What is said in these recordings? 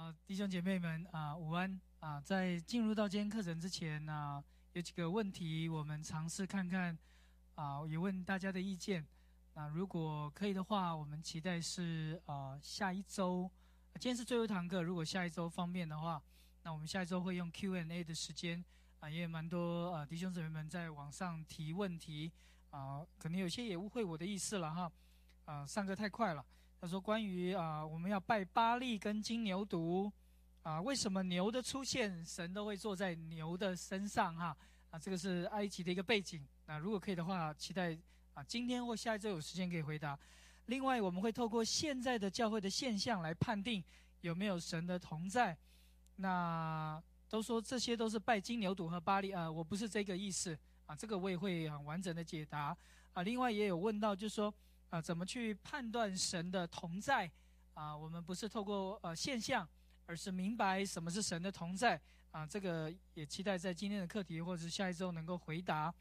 弟兄姐妹们午安在进入到今天课程之前有几个问题我们尝试看看也问大家的意见。如果可以的话，我们期待是下一周，今天是最后一堂课，如果下一周方便的话，那我们下一周会用 Q&A 的时间也有蛮多弟兄姊妹们在网上提问题可能有些也误会我的意思了哈。上课太快了。他说关于我们要拜巴力跟金牛犊为什么牛的出现神都会坐在牛的身上哈这个是埃及的一个背景。如果可以的话，期待今天或下一周有时间可以回答。另外我们会透过现在的教会的现象来判定有没有神的同在。那都说这些都是拜金牛犊和巴力我不是这个意思这个我也会很完整的解答另外也有问到就是说怎么去判断神的同在我们不是透过现象，而是明白什么是神的同在这个也期待在今天的课题或者是下一周能够回答。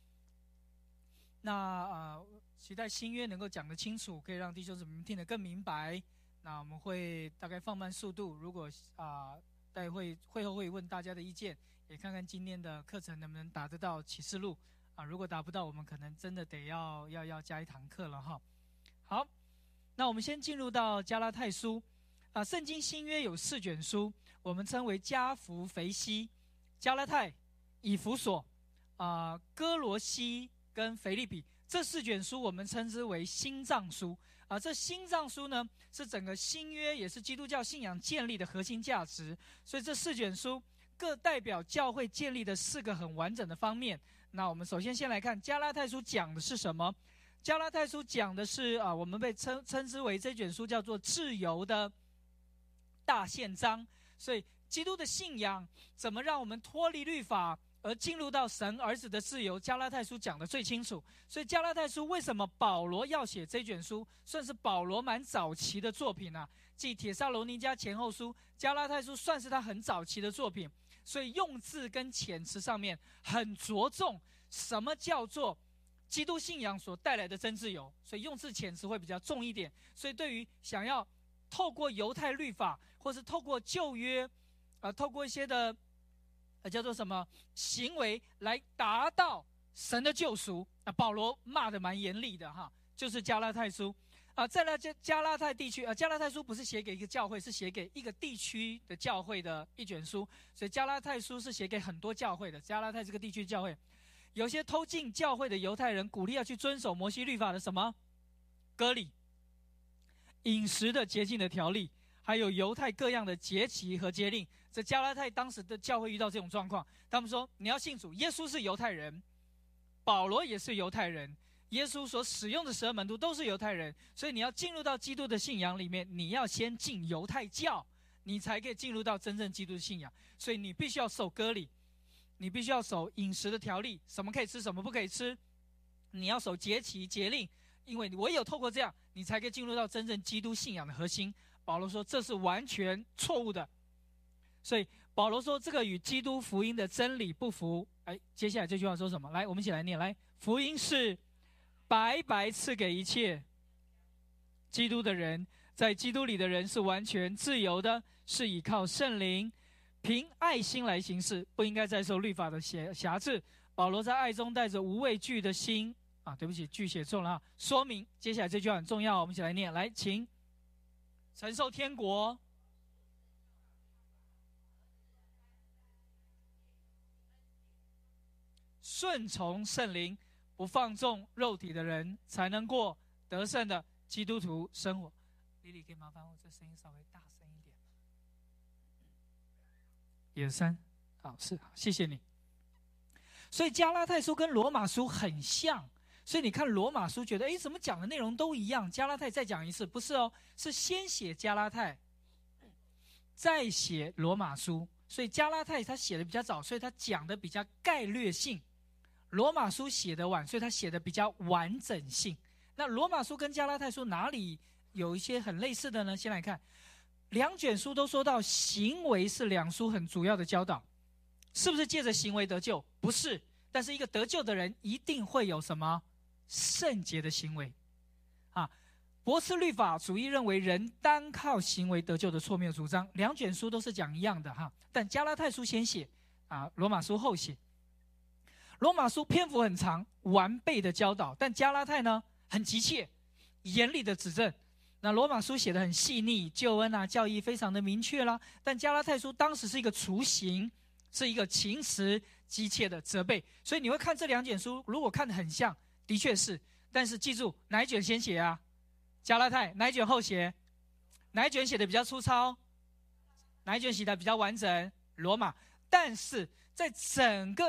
那期待新约能够讲得清楚，可以让弟兄姊妹听得更明白。那我们会大概放慢速度，如果待会后会问大家的意见，也看看今天的课程能不能达得到启示录如果达不到，我们可能真的得要加一堂课了哈。好，那我们先进入到加拉太书圣经新约有4卷书，我们称为加福腓西、加拉太、以弗所哥罗西跟腓立比。这4卷书我们称之为心脏书这心脏书呢是整个新约也是基督教信仰建立的核心价值。所以这4卷书各代表教会建立的4个很完整的方面。那我们首先先来看加拉太书讲的是什么。加拉太书讲的是我们被称之为这卷书叫做自由的大宪章。所以基督的信仰怎么让我们脱离律法而进入到神儿子的自由，加拉太书讲得最清楚。所以加拉太书为什么保罗要写这卷书，算是保罗蛮早期的作品继帖撒罗尼迦前后书，加拉太书算是他很早期的作品。所以用字跟遣词上面很着重什么叫做基督信仰所带来的真自由，所以用字遣词会比较重一点。所以对于想要透过犹太律法或是透过旧约透过一些的叫做什么行为来达到神的救赎保罗骂得蛮严厉的就是加拉太书再来加拉太地区加拉太书不是写给一个教会，是写给一个地区的教会的一卷书。所以加拉太书是写给很多教会的。加拉太这个地区教会有些偷进教会的犹太人鼓励要去遵守摩西律法的什么割礼、饮食的洁净的条例，还有犹太各样的节期和节令。这加拉太当时的教会遇到这种状况，他们说你要信主，耶稣是犹太人，保罗也是犹太人，耶稣所使用的12门徒都是犹太人，所以你要进入到基督的信仰里面，你要先进犹太教，你才可以进入到真正基督的信仰。所以你必须要守割礼，你必须要守饮食的条例，什么可以吃什么不可以吃，你要守节期节令，因为唯有透过这样你才可以进入到真正基督信仰的核心。保罗说这是完全错误的。所以保罗说这个与基督福音的真理不符。接下来这句话说什么？来，我们一起来念。来，福音是白白赐给一切基督的人，在基督里的人是完全自由的，是依靠圣灵凭爱心来行事，不应该再受律法的辖制。保罗在爱中带着无畏惧的心对不起，句写错了说明接下来这句话很重要，我们一起来念。来，请承受天国顺从圣灵不放纵肉体的人，才能过得胜的基督徒生活。莉莉，可以麻烦我这声音稍微大声一点。1、2、3，好，是，谢谢你。所以加拉太书跟罗马书很像，所以你看罗马书觉得怎么讲的内容都一样，加拉太再讲一次，不是是先写加拉太再写罗马书。所以加拉太他写的比较早，所以他讲的比较概略性，罗马书写的晚，所以他写的比较完整性。那罗马书跟加拉太书哪里有一些很类似的呢？先来看2卷书都说到行为是2书很主要的教导。是不是借着行为得救？不是，但是一个得救的人一定会有什么圣洁的行为驳斥律法主义认为人单靠行为得救的错谬主张，两卷书都是讲一样的哈，但加拉太书先写罗马书后写。罗马书篇幅很长，完备的教导，但加拉太呢很急切，严厉的指正。那罗马书写得很细腻，救恩教义非常的明确啦，但加拉太书当时是一个雏形，是一个情词急切的责备。所以你会看这两卷书，如果看得很像，的确是，但是记住哪一卷先写啊？加拉太。哪一卷后写？哪一卷写的比较粗糙？哪一卷写的比较完整？罗马。但是在整个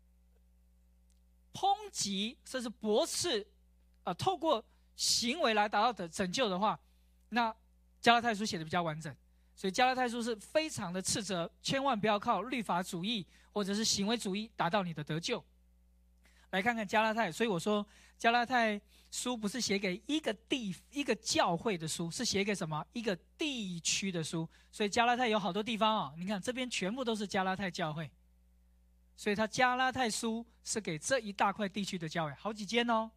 抨击甚至驳斥透过行为来达到的拯救的话，那加拉太书写的比较完整。所以加拉太书是非常的斥责，千万不要靠律法主义或者是行为主义达到你的得救。来看看加拉太。所以我说加拉太书不是写给一个教会的书，是写给什么？一个地区的书。所以加拉太有好多地方你看这边全部都是加拉太教会，所以他加拉太书是给这一大块地区的教会，好几间哦。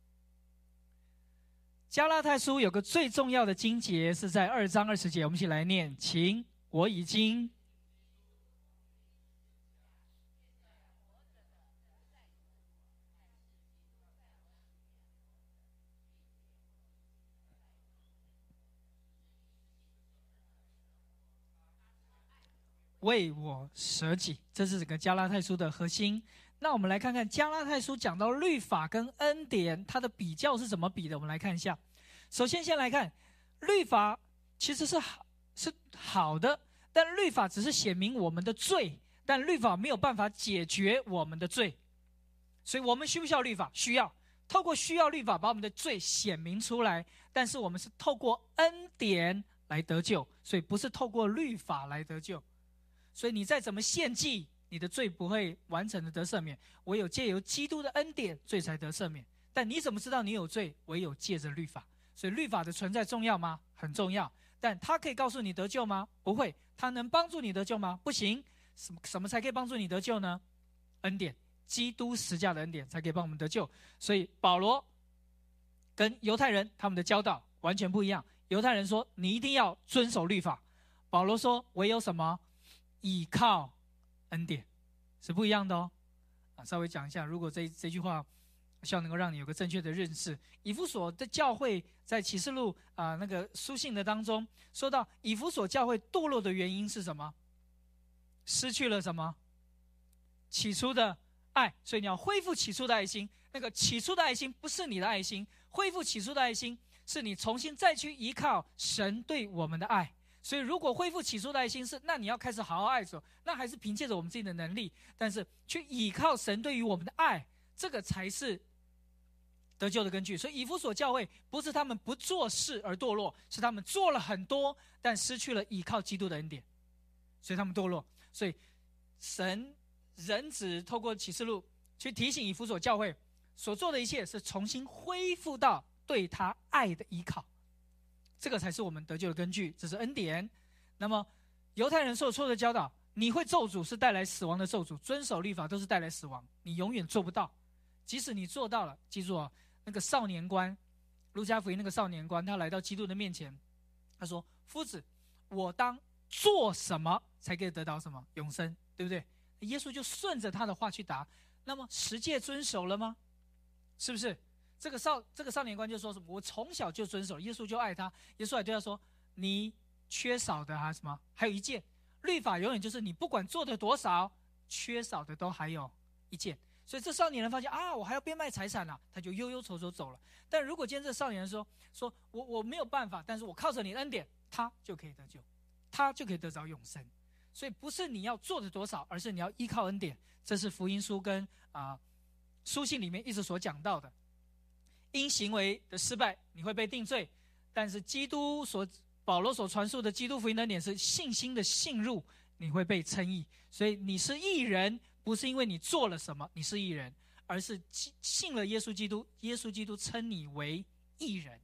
加拉太书有个最重要的经节是在2章20节，我们一起来念，请。我已经为我舍己，这是整个加拉太书的核心。那我们来看看加拉太书讲到律法跟恩典，它的比较是怎么比的？我们来看一下。首先，先来看律法其实是好的，但律法只是显明我们的罪，但律法没有办法解决我们的罪。所以我们需不需要律法？需要。透过需要律法把我们的罪显明出来，但是我们是透过恩典来得救，所以不是透过律法来得救。所以你再怎么献祭，你的罪不会完全的得赦免，唯有借由基督的恩典，罪才得赦免。但你怎么知道你有罪？唯有借着律法。所以律法的存在重要吗？很重要。但它可以告诉你得救吗？不会。它能帮助你得救吗？不行。什么才可以帮助你得救呢？恩典，基督十架的恩典才可以帮我们得救。所以保罗跟犹太人他们的教导完全不一样。犹太人说你一定要遵守律法，保罗说唯有什么？倚靠恩典，是不一样的哦。稍微讲一下，如果这句话希望能够让你有个正确的认识。以弗所的教会在启示录那个书信的当中说到，以弗所教会堕落的原因是什么？失去了什么？起初的爱。所以你要恢复起初的爱心。那个起初的爱心不是你的爱心，恢复起初的爱心是你重新再去依靠神对我们的爱。所以如果恢复起初的爱心那你要开始好好爱主，那还是凭借着我们自己的能力，但是去依靠神对于我们的爱，这个才是得救的根据。所以以弗所教会不是他们不做事而堕落，是他们做了很多，但失去了依靠基督的恩典，所以他们堕落。所以人子透过启示录去提醒以弗所教会所做的一切是重新恢复到对他爱的依靠，这个才是我们得救的根据，这是恩典。那么犹太人所错的教导，你会咒诅是带来死亡的咒诅，遵守律法都是带来死亡，你永远做不到。即使你做到了，记住那个少年官，路加福音那个少年官，他来到基督的面前，他说：夫子，我当做什么才可以得到什么永生，对不对？耶稣就顺着他的话去答。那么十诫遵守了吗？是不是？这个少年官就说什么？我从小就遵守，耶稣就爱他。耶稣还对他说：你缺少的什么？还有一件。律法永远就是你不管做的多少，缺少的都还有一件。所以这少年人发现我还要变卖财产他就忧忧愁愁走了。但如果今天这少年人说我没有办法，但是我靠着你的恩典，他就可以得救，他就可以得着永生。所以不是你要做的多少，而是你要依靠恩典。这是福音书跟书信里面一直所讲到的。因行为的失败你会被定罪，但是保罗所传述的基督福音的恩典是信心的信入，你会被称义。所以你是义人，不是因为你做了什么你是义人，而是信了耶稣基督，耶稣基督称你为义人。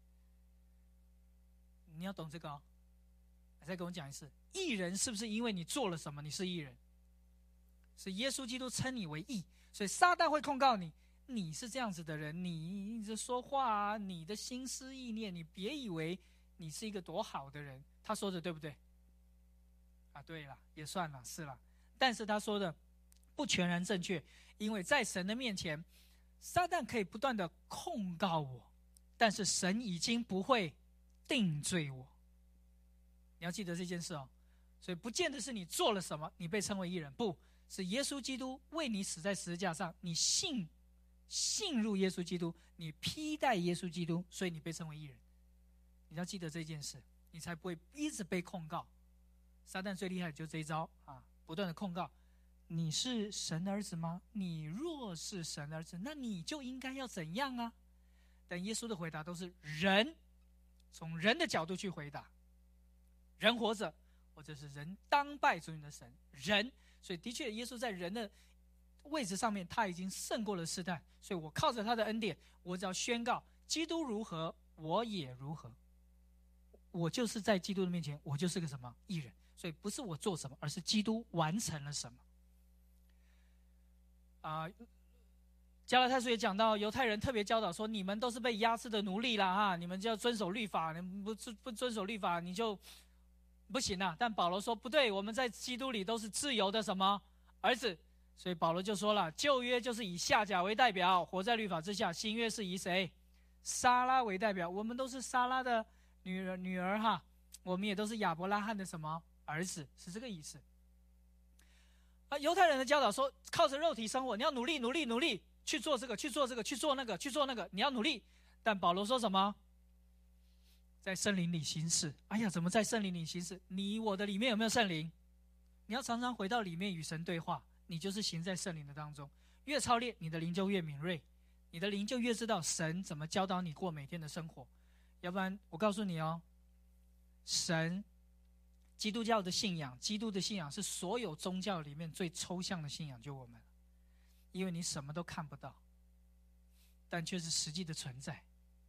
你要懂这个再跟我讲一次，义人是不是因为你做了什么你是义人？是耶稣基督称你为义。所以撒旦会控告你， 你是这样子的人，你这说话啊，你的心思意念，你别以为你是一个多好的人。他说的对不对？啊，对了，也算了，是了。但是他说的不全然正确，因为在神的面前，撒旦可以不断的控告我，但是神已经不会定罪我。你要记得这件事哦。所以不见得是你做了什么，你被称为义人，不是耶稣基督为你死在十字架上，你信入耶稣基督，你披戴耶稣基督，所以你被称为义人。你要记得这件事，你才不会一直被控告。撒旦最厉害的就是这一招啊，不断的控告。你是神的儿子吗？你若是神的儿子，那你就应该要怎样啊？但耶稣的回答都是人，从人的角度去回答。人活着，或者是人当拜主你的神，人。所以的确耶稣在人的位置上面他已经胜过了试探，所以我靠着他的恩典，我只要宣告基督如何我也如何，我就是在基督的面前，我就是个什么义人。所以不是我做什么，而是基督完成了什么。加拉太书也讲到，犹太人特别教导说，你们都是被压制的奴隶啦哈，你们就要遵守律法，你们不遵守律法你就不行啊。但保罗说不对，我们在基督里都是自由的什么儿子。所以保罗就说了，旧约就是以夏甲为代表，活在律法之下；新约是以谁？撒拉为代表，我们都是撒拉的女儿哈，我们也都是亚伯拉罕的什么儿子，是这个意思。犹太人的教导说，靠着肉体生活，你要努力去做这个，去做这个，去做那个，你要努力。但保罗说什么？在圣灵里行事。哎呀，怎么在圣灵里行事？你我的里面有没有圣灵？你要常常回到里面与神对话，你就是行在圣灵的当中。越操练，你的灵就越敏锐，你的灵就越知道神怎么教导你过每天的生活。要不然我告诉你哦，神基督教的信仰，基督的信仰是所有宗教里面最抽象的信仰，就我们，因为你什么都看不到，但却是实际的存在。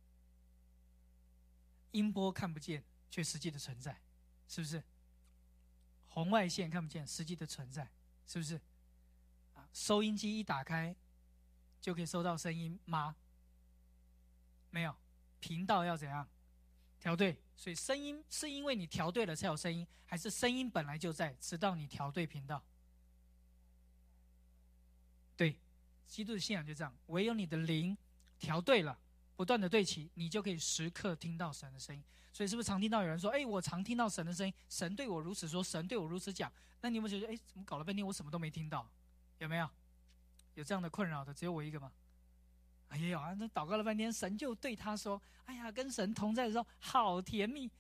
音波看不见，却实际的存在，是不是？红外线看不见，实际的存在，是不是？收音机一打开，就可以收到声音吗？没有，频道要怎样调对？所以声音是因为你调对了才有声音，还是声音本来就在，直到你调对频道？对，基督的信仰就这样，唯有你的灵调对了，不断的对齐，你就可以时刻听到神的声音。所以是不是常听到有人说，我常听到神的声音，神对我如此说，神对我如此讲？那你有没有觉得，怎么搞了半天我什么都没听到？有没有？有这样的困扰的只有我一个吗？也有啊，那祷告了半天，神就对他说，哎呀，跟神同在的时候好甜蜜。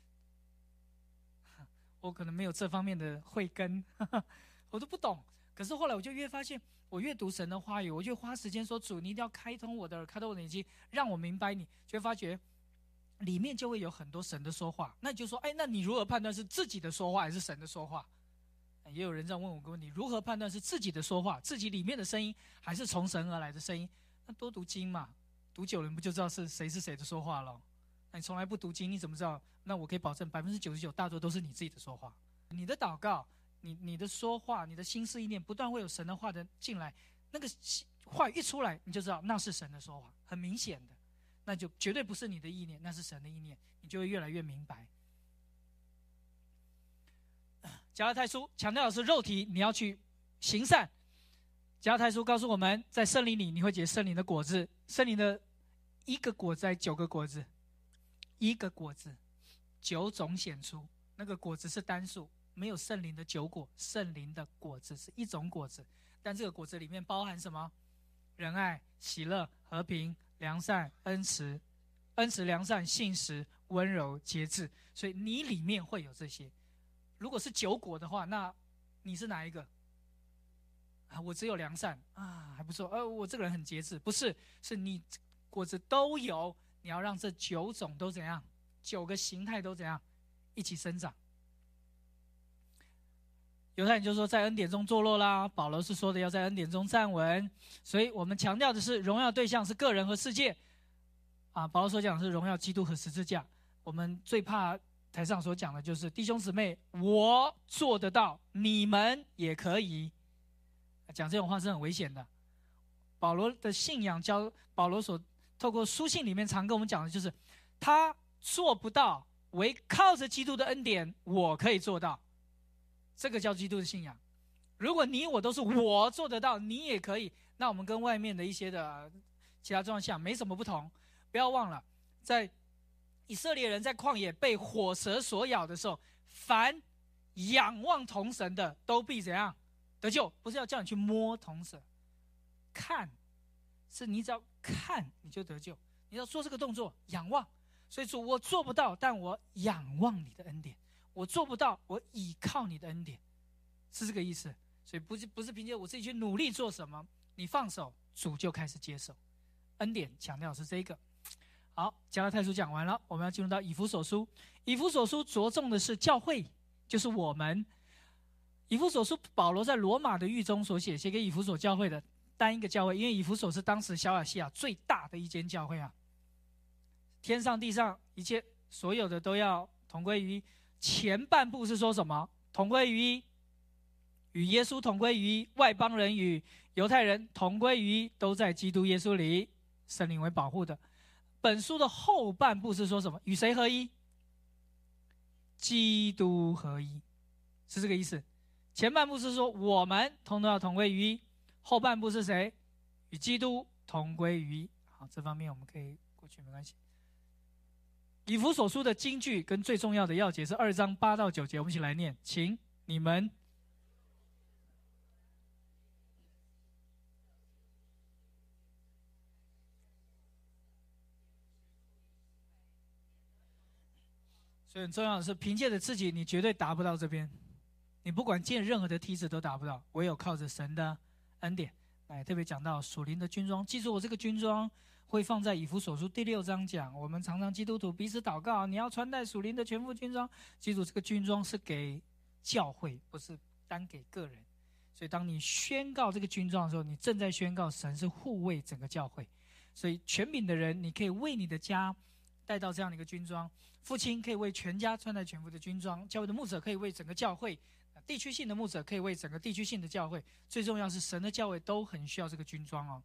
我可能没有这方面的慧根，我都不懂。可是后来我就越发现，我越读神的话语，我就花时间说，主你一定要开通我的耳，开通我的眼睛，让我明白你。就会发觉里面就会有很多神的说话。那你就说，那你如何判断是自己的说话还是神的说话？也有人在问我个问题，如何判断是自己的说话，自己里面的声音，还是从神而来的声音？那多读经嘛，读久了你不就知道是谁的说话了？那你从来不读经，你怎么知道？那我可以保证99%大多都是你自己的说话。你的祷告，你的说话，你的心思意念，不断会有神的话的进来，那个话一出来，你就知道那是神的说话，很明显的，那就绝对不是你的意念，那是神的意念，你就会越来越明白。加拉太书强调的是肉体，你要去行善。加拉太书告诉我们，在圣灵里你会结圣灵的果子，圣灵的一个果子还9个果子，一个果子9种显出，那个果子是单数，没有圣灵的9果，圣灵的果子是一种果子，但这个果子里面包含什么？仁爱、喜乐、和平、良善、恩慈、良善、信实、温柔、节制。所以你里面会有这些。如果是9果的话，那你是哪一个？我只有良善还不错。我这个人很节制，不是，是你果子都有，你要让这9种都怎样，9个形态都怎样一起生长。犹太人就说在恩典中堕落啦，保罗是说的要在恩典中站稳。所以我们强调的是荣耀对象是个人和世界保罗所讲的是荣耀基督和十字架。我们最怕台上所讲的就是弟兄姊妹，我做得到，你们也可以。讲这种话是很危险的。 保罗的信仰教保罗所透过书信里面常跟我们讲的就是，他做不到，唯靠着基督的恩典，我可以做到。这个叫基督的信仰。如果你我都是我做得到，你也可以，那我们跟外面的一些的其他状况没什么不同。不要忘了，在以色列人在旷野被火蛇所咬的时候，凡仰望童神的都必怎样得救？不是要叫你去摸童神，看，是你只要看你就得救。你要做这个动作，仰望。所以主，我做不到，但我仰望你的恩典；我做不到，我倚靠你的恩典，是这个意思。所以不是凭借我自己去努力做什么，你放手，主就开始接手。恩典强调是这个。好，加拉太书讲完了，我们要进入到以弗所书。以弗所书着重的是教会，就是我们。以弗所书保罗在罗马的狱中所写给以弗所教会的单一个教会，因为以弗所是当时小亚细亚最大的一间教会啊。天上地上一切所有的都要同归于一。前半部是说什么？同归于一，与耶稣同归于一，外邦人与犹太人同归于一，都在基督耶稣里，圣灵为保护的。本书的后半部是说什么？与谁合一？基督合一，是这个意思。前半部是说我们通通要同归于一，后半部是谁？与基督同归于一。好，这方面我们可以过去没关系。以弗所书的金句跟最重要的要节是2章8到9节，我们一起来念，请你们。所以很重要的是，凭借着自己，你绝对达不到这边。你不管建任何的梯子都达不到，唯有靠着神的恩典。哎，特别讲到属灵的军装，记住我这个军装会放在以弗所书第6章讲。我们常常基督徒彼此祷告，你要穿戴属灵的全副军装。记住这个军装是给教会，不是单给个人。所以当你宣告这个军装的时候，你正在宣告神是护卫整个教会。所以权柄的人，你可以为你的家带到这样的一个军装。父亲可以为全家穿戴全副的军装，教会的牧者可以为整个教会，地区性的牧者可以为整个地区性的教会。最重要是神的教会都很需要这个军装哦。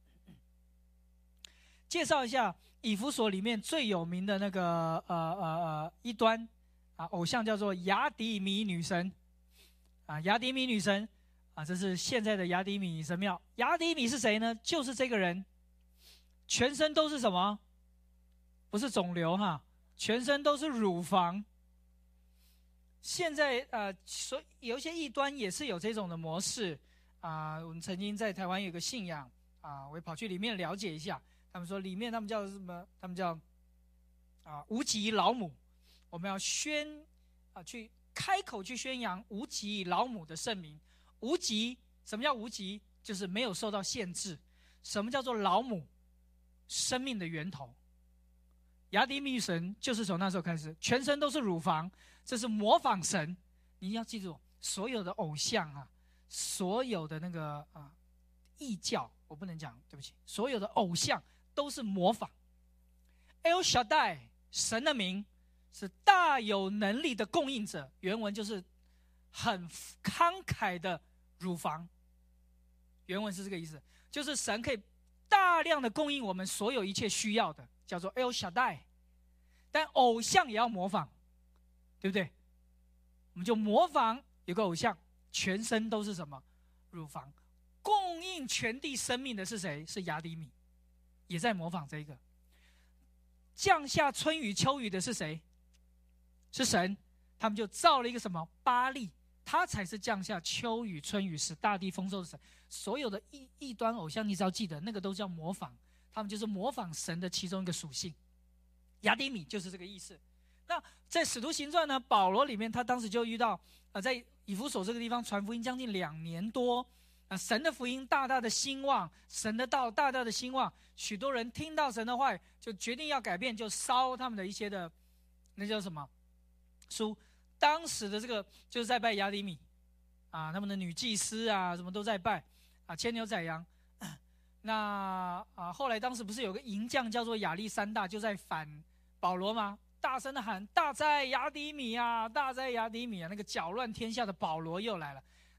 介绍一下以弗所里面最有名的那个异端偶像，叫做雅迪米女神雅迪米女神这是现在的雅迪米神庙。雅迪米是谁呢？就是这个人，全身都是什么？不是肿瘤哈，全身都是乳房。现在有一些异端也是有这种的模式我们曾经在台湾有个信仰我也跑去里面了解一下。他们说里面他们叫什么？他们叫无极老母。我们要去开口去宣扬无极老母的圣名。无极，什么叫无极？就是没有受到限制。什么叫做老母？生命的源头。雅迪米神就是从那时候开始，全身都是乳房，这是模仿神。你要记住，所有的偶像所有的那个异教，我不能讲，对不起，所有的偶像都是模仿。El Shaddai 神的名是大有能力的供应者，原文就是很慷慨的乳房，原文是这个意思，就是神可以大量的供应我们所有一切需要的，叫做 El Shaddai。 但偶像也要模仿，对不对？我们就模仿有个偶像，全身都是什么？乳房。供应全地生命的是谁？是雅迪米，也在模仿这个。降下春雨秋雨的是谁？是神。他们就造了一个什么？巴力，他才是降下秋雨春雨使大地丰收的神。所有的异端偶像，你只要记得那个都叫模仿，他们就是模仿神的其中一个属性。雅迪米就是这个意思。那在使徒行传呢，保罗里面他当时就遇到在以弗所这个地方传福音将近2年多神的福音大大的兴旺，神的道大大的兴旺，许多人听到神的话就决定要改变，就烧他们的一些的那叫什么书。当时的这个就是在拜雅迪米他们的女祭司什么都在拜牵牛宰羊。那后来当时不是有个银匠叫做亚历山大，就在反保罗吗？大声的喊：大哉雅迪米大哉雅迪米那个搅乱天下的保罗又来了。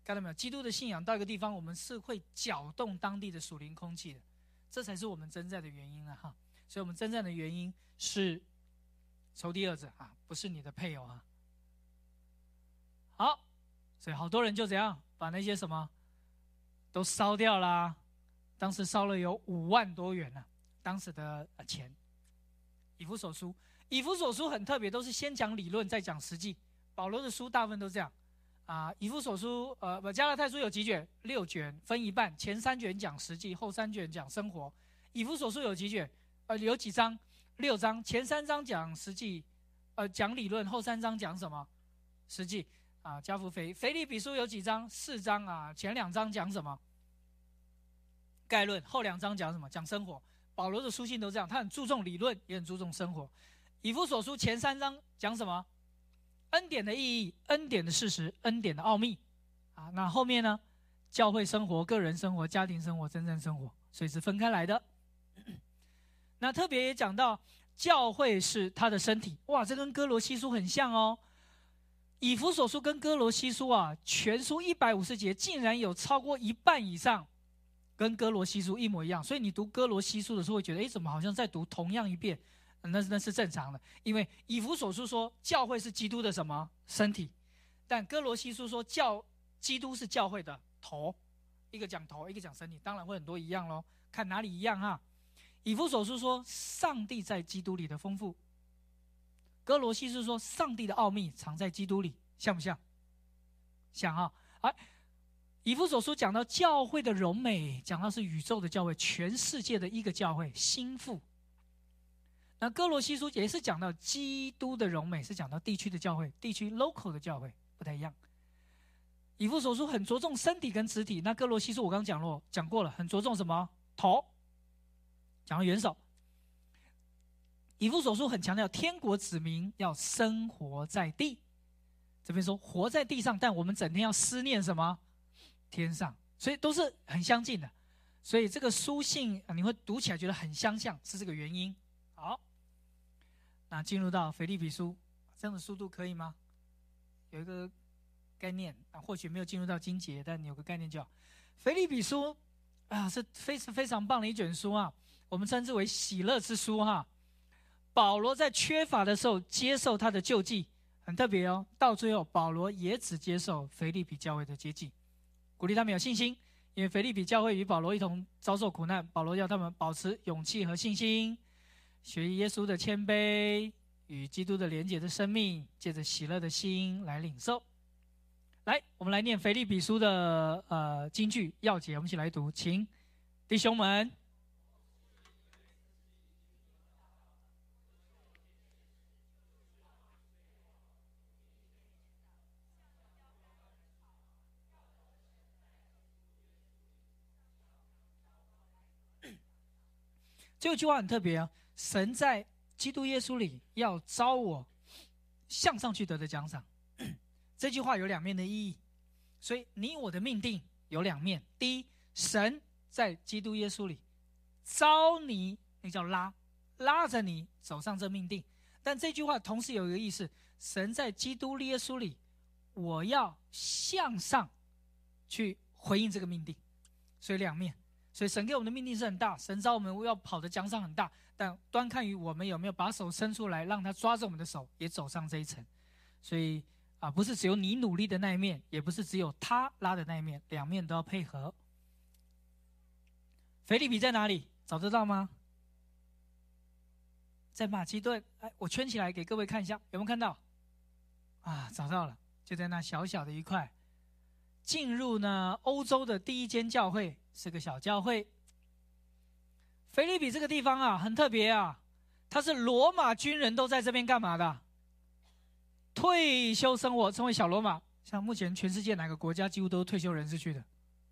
看到没有？基督的信仰到一个地方，我们是会搅动当地的属灵空气的，这才是我们征战的原因啊！哈，所以我们征战的原因是仇敌二者啊，不是你的配偶啊。好，所以好多人就怎样把那些什么都烧掉啦。当时烧了有5万多元呢，当时的钱。以弗所书，以弗所书很特别，都是先讲理论，再讲实际。保罗的书大部分都这样啊。以弗所书，加拉太书有几卷？6卷，分一半，前3卷讲实际，后3卷讲生活。以弗所书有几卷？有几章？6章，前3章讲实际，讲理论，后3章讲什么？实际啊。加福腓立比书有几章？4章啊，前2章讲什么？概论，后2章讲什么？讲生活。保罗的书信都这样，他很注重理论，也很注重生活。以弗所书前3章讲什么？恩典的意义、恩典的事实、恩典的奥秘啊。那后面呢？教会生活、个人生活、家庭生活、真正生活，所以是分开来的。那特别也讲到教会是他的身体，哇，这跟哥罗西书很像哦。以弗所书跟哥罗西书啊，全书150节竟然有超过一半以上跟哥罗西书一模一样，所以你读哥罗西书的时候会觉得，怎么好像在读同样一遍？那是正常的，因为以弗所书说教会是基督的什么身体，但哥罗西书说基督是教会的头，一个讲头，一个讲身体，当然会很多一样咯，看哪里一样哈。以弗所书说上帝在基督里的丰富，哥罗西书说上帝的奥秘藏在基督里，像不像？像哈。以弗所书讲到教会的荣美，讲到是宇宙的教会，全世界的一个教会，心腹。那哥罗西书也是讲到基督的荣美，是讲到地区的教会，地区 local 的教会不太一样。以弗所书很着重身体跟肢体，那哥罗西书我刚刚讲过了，很着重什么？头，讲到元首。以弗所书很强调天国子民要生活在地，这边说活在地上，但我们整天要思念什么？天上，所以都是很相近的，所以这个书信你会读起来觉得很相像，是这个原因。好，那进入到腓立比书，这样的速度可以吗？有一个概念或许没有进入到经节，但你有个概念就好。腓立比书是非常棒的一卷书啊，我们称之为喜乐之书哈。保罗在缺乏的时候接受他的救济，很特别哦。到最后，保罗也只接受腓立比教会的接济。鼓励他们有信心，因为腓立比教会与保罗一同遭受苦难，保罗要他们保持勇气和信心，学耶稣的谦卑，与基督的连结的生命，借着喜乐的心来领受。来，我们来念腓立比书的金句要节，我们一起来读，请弟兄们。这句话很特别啊，神在基督耶稣里要招我向上去得的奖赏。这句话有2面的意义，所以你我的命定有2面。第一，神在基督耶稣里招你，那叫拉着你走上这命定。但这句话同时有一个意思，神在基督耶稣里，我要向上去回应这个命定，所以2面。所以神给我们的命定是很大，神招我们要跑的奖赏很大，但端看于我们有没有把手伸出来，让他抓着我们的手，也走上这一层。所以不是只有你努力的那一面，也不是只有他拉的那一面，2面都要配合。腓立比在哪里？找得到吗？在马其顿。我圈起来给各位看一下，有没有看到？找到了，就在那小小的一块。进入呢欧洲的第一间教会，是个小教会。腓立比这个地方啊，很特别啊，它是罗马军人都在这边干嘛的？退休生活，成为小罗马。像目前全世界哪个国家几乎都是退休人士去的？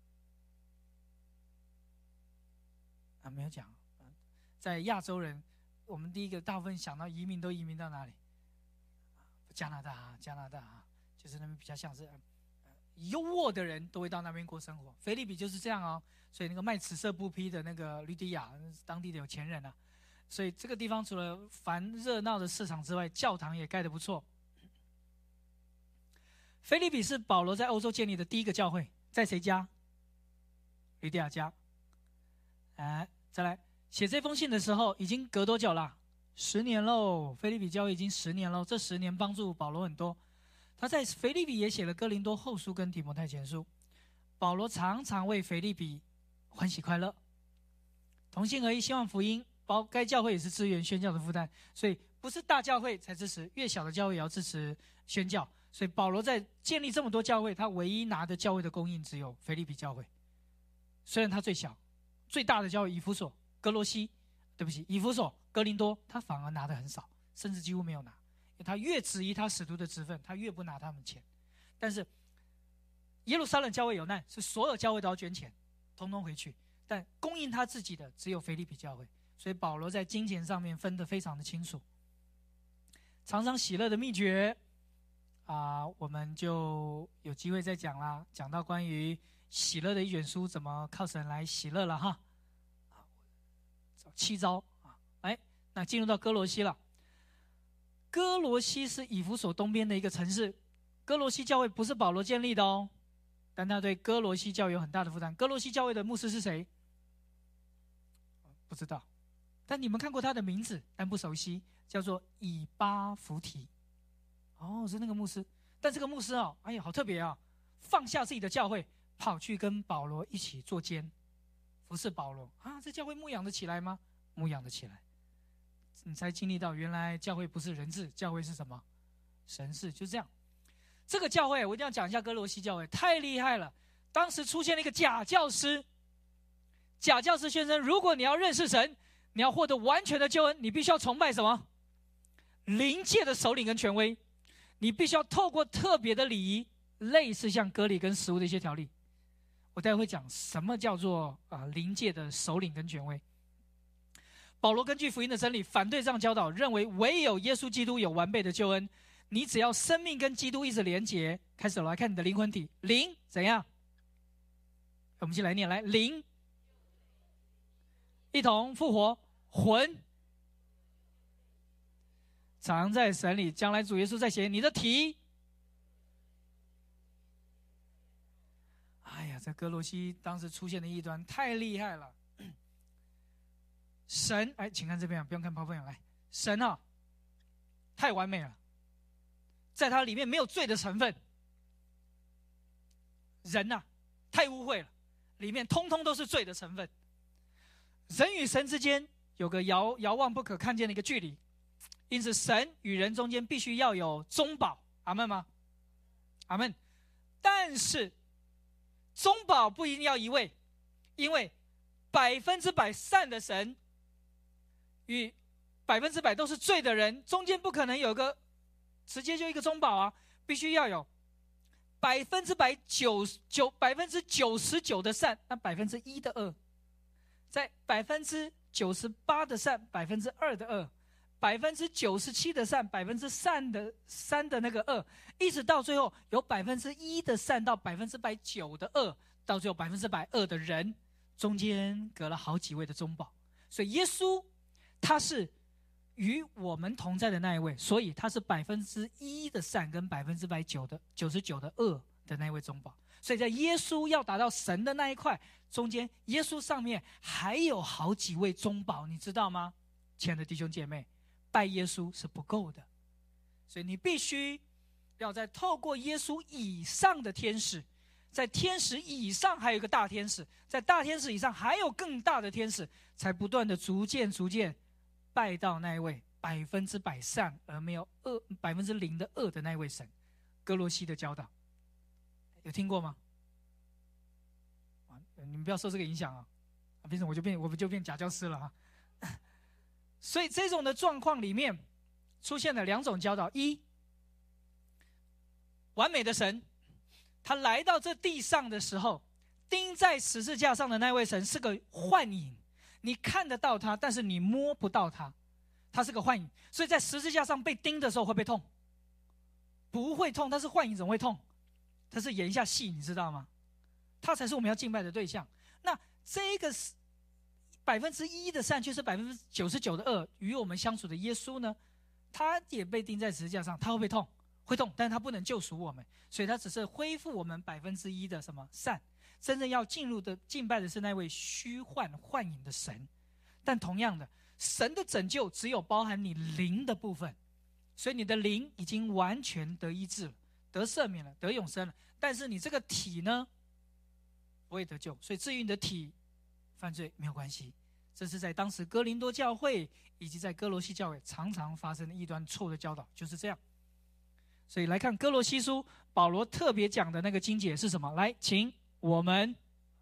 没有讲。在亚洲人，我们第一个大部分想到移民都移民到哪里？加拿大，就是那边比较像是优渥的人都会到那边过生活。腓立比就是这样哦，所以那个卖紫色布匹的那个吕底亚，当地的有钱人啊。所以这个地方除了繁热闹的市场之外，教堂也盖得不错。 腓立比是保罗在欧洲建立的第一个教会，在谁家？吕底亚家。再来写这封信的时候，已经隔多久了？10年喽。腓立比教会已经10年喽，这10年帮助保罗很多。他在腓立比也写了哥林多后书跟提摩太前书。保罗常常为腓立比欢喜快乐，同心合一，希望福音。该教会也是支援宣教的负担，所以不是大教会才支持，越小的教会也要支持宣教。所以保罗在建立这么多教会，他唯一拿的教会的供应只有腓立比教会。虽然他最小，最大的教会以弗所、哥罗西，以弗所、哥林多，他反而拿的很少，甚至几乎没有拿。因为他越质疑他使徒的职分，他越不拿他们钱。但是耶路撒冷教会有难，是所有教会都要捐钱，通通回去。但供应他自己的只有腓立比教会，所以保罗在金钱上面分得非常的清楚。常常喜乐的秘诀我们就有机会再讲啦，讲到关于喜乐的一卷书，怎么靠神来喜乐了哈。7招那进入到哥罗西了。哥罗西是以弗所东边的一个城市，哥罗西教会不是保罗建立的哦，但他对哥罗西教会有很大的负担。哥罗西教会的牧师是谁？不知道，但你们看过他的名字，但不熟悉，叫做以巴弗提。是那个牧师。但这个牧师好特别放下自己的教会，跑去跟保罗一起做监，服侍保罗这教会牧养得起来吗？牧养得起来。你才经历到原来教会不是人治，教会是什么？神治。就这样。这个教会我一定要讲一下，哥罗西教会太厉害了。当时出现了一个假教师，假教师宣称，如果你要认识神，你要获得完全的救恩，你必须要崇拜什么？灵界的首领跟权威。你必须要透过特别的礼仪，类似像割礼跟食物的一些条例。我待会会讲什么叫做灵界的首领跟权威。保罗根据福音的真理反对这样教导，认为唯有耶稣基督有完备的救恩。你只要生命跟基督一直连结，开始来看你的灵魂体，灵怎样？我们一起来念，来，灵一同复活，魂藏在神里，将来主耶稣在写你的体。在哥罗西当时出现的异端太厉害了。神，请看这边不用看PowerPoint，来，神太完美了，在它里面没有罪的成分。人太污秽了，里面通通都是罪的成分。人与神之间有个遥望不可看见的一个距离。因此神与人中间必须要有中保，阿们吗？阿们。但是中保不一定要一位，因为100%善的神与100%都是罪的人中间不可能有个直接就一个中保必须要有99%的善，那1%的恶，在98%的善，2%的恶，97%的善，3%的那个恶，一直到最后有1%的善到100%的恶，到最后100%恶的人，中间隔了好几位的中保。所以耶稣他是与我们同在的那一位，所以他是1%的善跟99%的恶的那一位中保。所以在耶稣要达到神的那一块中间，耶稣上面还有好几位中保，你知道吗？亲爱的弟兄姐妹，拜耶稣是不够的，所以你必须要在透过耶稣以上的天使，在天使以上还有一个大天使，在大天使以上还有更大的天使，才不断的逐渐拜到那一位100%善而没有0%的恶的那一位神。哥罗西的教导有听过吗？你们不要受这个影响变成我们就变假教师了所以这种的状况里面出现了2种教导：一，完美的神，他来到这地上的时候，钉在十字架上的那位神是个幻影，你看得到他，但是你摸不到他，他是个幻影。所以在十字架上被钉的时候会不会痛？不会痛，他是幻影怎么会痛？他是演一下戏，你知道吗？他才是我们要敬拜的对象。那这个1%的善却是99%的恶，与我们相处的耶稣呢，他也被钉在十字架上，他会不会痛？ 会痛，但是它不能救赎我们，所以它只是恢复我们1%的什么善。真正要进入的敬拜的是那位虚幻幻影的神。但同样的，神的拯救只有包含你灵的部分，所以你的灵已经完全得医治了，得赦免了，得永生了。但是你这个体呢，不会得救。所以至于你的体犯罪没有关系。这是在当时哥林多教会以及在哥罗西教会常常发生的异端错的教导，就是这样。所以来看哥罗西书，保罗特别讲的那个经节是什么？来，请我们。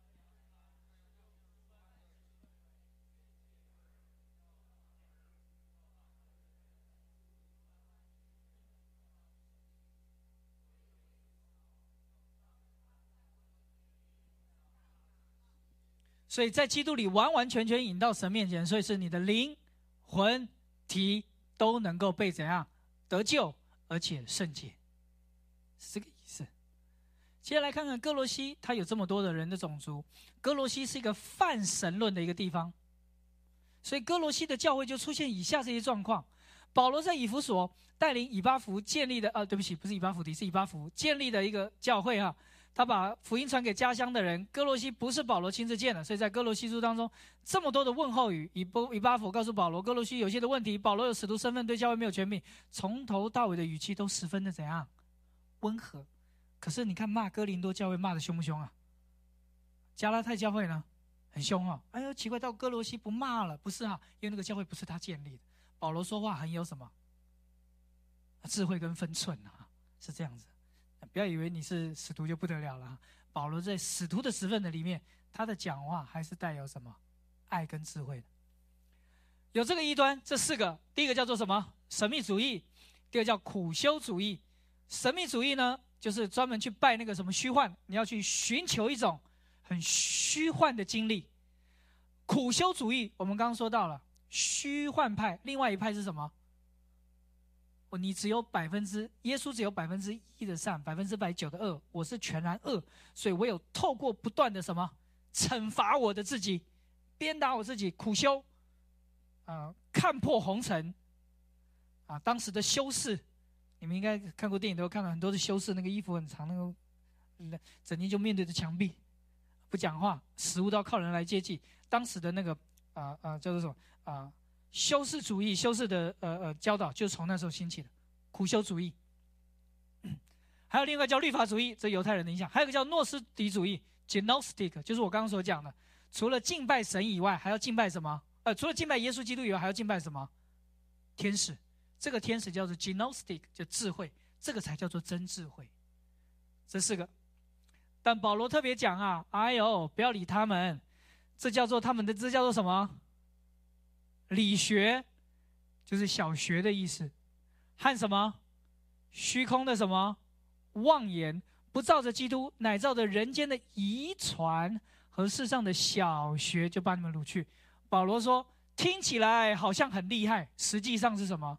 所以在基督里完完全全引到神面前，所以是你的灵、魂、体都能够被怎样得救，而且圣洁，是这个意思。接下来看看哥罗西，它有这么多的人的种族，哥罗西是一个泛神论的一个地方，所以哥罗西的教会就出现以下这些状况。保罗在以弗所带领以巴弗建立的，对不起，不是以巴弗提，是以巴弗建立的一个教会哈。他把福音传给家乡的人。哥罗西不是保罗亲自建的，所以在哥罗西书当中，这么多的问候语，以巴弗告诉保罗，哥罗西有些的问题，保罗有使徒身份，对教会没有权柄，从头到尾的语气都十分的怎样温和。可是你看骂哥林多教会骂的凶不凶啊？加拉太教会呢，很凶啊！哎呦，奇怪，到哥罗西不骂了，不是啊？因为那个教会不是他建立的。保罗说话很有什么智慧跟分寸啊，是这样子。不要以为你是使徒就不得了了。保罗在使徒的身份的里面，他的讲话还是带有什么爱跟智慧的。有这个异端，这4个，第一个叫做什么？神秘主义。第二个叫苦修主义。神秘主义呢，就是专门去拜那个什么虚幻，你要去寻求一种很虚幻的经历。苦修主义我们刚刚说到了虚幻派，另外一派是什么？你只有耶稣只有1%的善，100%的恶，我是全然恶，所以我有透过不断的什么惩罚我的自己，鞭打我自己，苦修，看破红尘，当时的修士，你们应该看过电影，都看到很多的修士，那个衣服很长，那个整天就面对着墙壁，不讲话，食物都要靠人来接济。当时的那个叫做什么修士主义，修士的教导就是从那时候兴起的，苦修主义。还有另外叫律法主义，这犹太人的影响。还有一个叫诺斯底主义 （Gnostic），就是我刚刚所讲的，除了敬拜神以外，还要敬拜什么？除了敬拜耶稣基督以外，还要敬拜什么？天使。这个天使叫做 Gnostic， 就智慧，这个才叫做真智慧。这4个。但保罗特别讲啊，哎呦，不要理他们，这叫做什么？理学，就是小学的意思，和什么虚空的什么妄言，不照着基督，乃照着人间的遗传和世上的小学，就把你们掳去。保罗说，听起来好像很厉害，实际上是什么？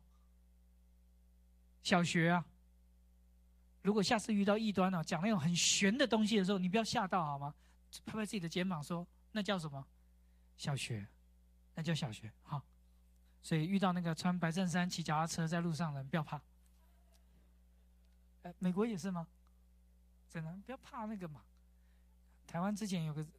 小学啊。如果下次遇到异端讲那种很玄的东西的时候，你不要吓到好吗？拍拍自己的肩膀说，那叫什么？小学，那叫小学。好，所以遇到那个穿白衬衫骑脚踏车在路上的人，不要怕。美国也是吗？真的不要怕那个嘛。台湾之前有个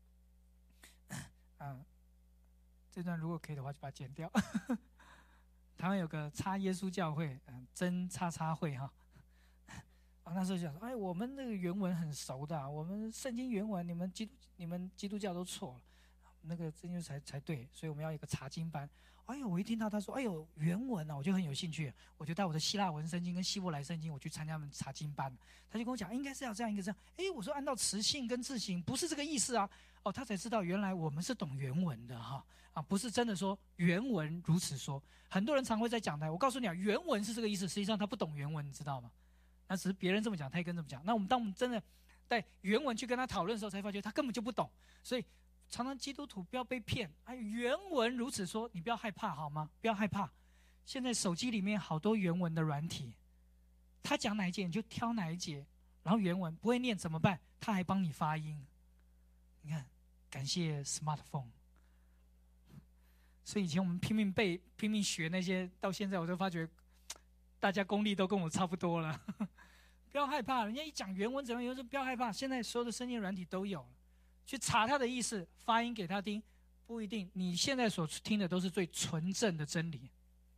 这段如果可以的话就把它剪掉。台湾有个擦耶稣教会，真擦擦会哈。那时候讲说，哎，我们那个原文很熟的，我们圣经原文你们基督教都错了，那个圣经才对，所以我们要有一个查经班。哎呦，我一听到他说，哎呦，原文我就很有兴趣，我就带我的希腊文圣经跟希伯来圣经，我去参加他们查经班。他就跟我讲，应该是要这样，应该这样。哎，我说按照词性跟字形不是这个意思啊。他才知道原来我们是懂原文的哈，不是真的说原文如此说。很多人常会在讲台，我告诉你原文是这个意思，实际上他不懂原文，你知道吗？那只是别人这么讲，他也跟这么讲。那当我们真的在原文去跟他讨论的时候，才发觉他根本就不懂。所以常常基督徒不要被骗，原文如此说，你不要害怕好吗？不要害怕。现在手机里面好多原文的软体，他讲哪一节你就挑哪一节，然后原文不会念怎么办？他还帮你发音。你看，感谢 smartphone。所以以前我们拼命背、拼命学那些，到现在我就发觉大家功力都跟我差不多了。不要害怕，人家一讲原文怎么样，说不要害怕。现在所有的声音软体都有了，去查它的意思，发音给他听，不一定你现在所听的都是最纯正的真理。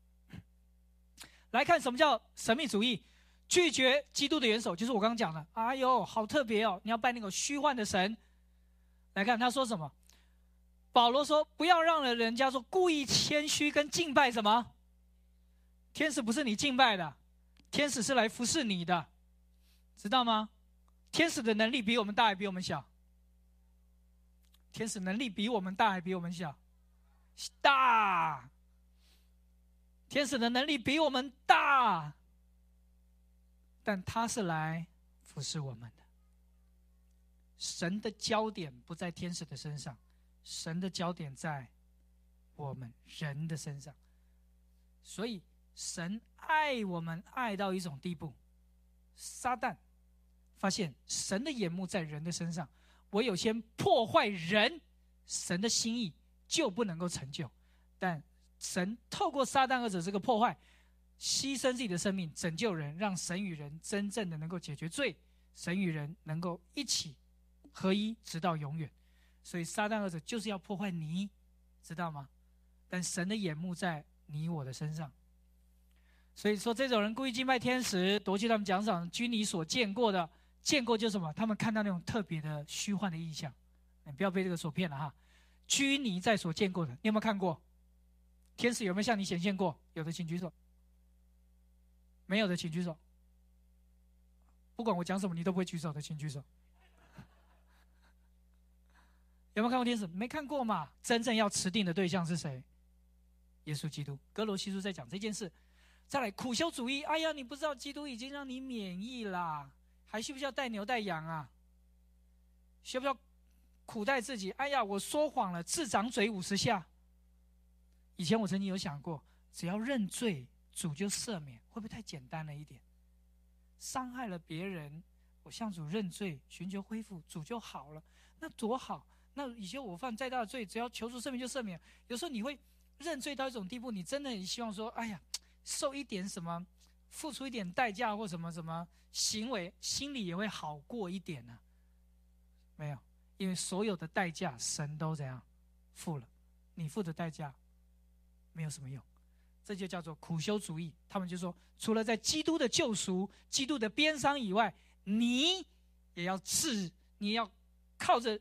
来看什么叫神秘主义，拒绝基督的元首，就是我刚刚讲的。哎呦，好特别哦！你要拜那个虚幻的神。来看他说什么，保罗说，不要让人家说故意谦虚跟敬拜什么。天使不是你敬拜的，天使是来服侍你的，知道吗？天使的能力比我们大还比我们小？天使能力比我们大还比我们小？大。天使的能力比我们大，但他是来服侍我们的。神的焦点不在天使的身上，神的焦点在我们人的身上。所以神爱我们爱到一种地步，撒旦发现神的眼目在人的身上，唯有先破坏人，神的心意就不能够成就。但神透过撒旦二者这个破坏，牺牲自己的生命拯救人，让神与人真正的能够解决罪，神与人能够一起合一直到永远。所以撒旦二者就是要破坏你，知道吗？但神的眼目在你我的身上。所以说这种人故意敬拜天使，夺去他们奖赏，居你所见过的。见过就是什么？他们看到那种特别的虚幻的意象。你不要被这个所骗了哈。居你在所见过的，你有没有看过？天使有没有向你显现过？有的请举手，没有的请举手。不管我讲什么你都不会举手的请举手。有没有看过天使？没看过嘛。真正要持定的对象是谁？耶稣基督。哥罗西书在讲这件事。再来苦修主义，哎呀，你不知道基督已经让你免疫啦，还需不需要带牛带羊啊？需不需要苦待自己？哎呀，我说谎了，自掌嘴50下。以前我曾经有想过，只要认罪，主就赦免，会不会太简单了一点？伤害了别人，我向主认罪，寻求恢复，主就好了，那多好！那以前我犯再大的罪，只要求主赦免就赦免。有时候你会认罪到一种地步，你真的很希望说，哎呀，受一点什么，付出一点代价或什么什么行为，心里也会好过一点呢？没有，因为所有的代价神都怎样付了，你付的代价没有什么用。这就叫做苦修主义。他们就说，除了在基督的救赎、基督的鞭伤以外，你也要你要靠着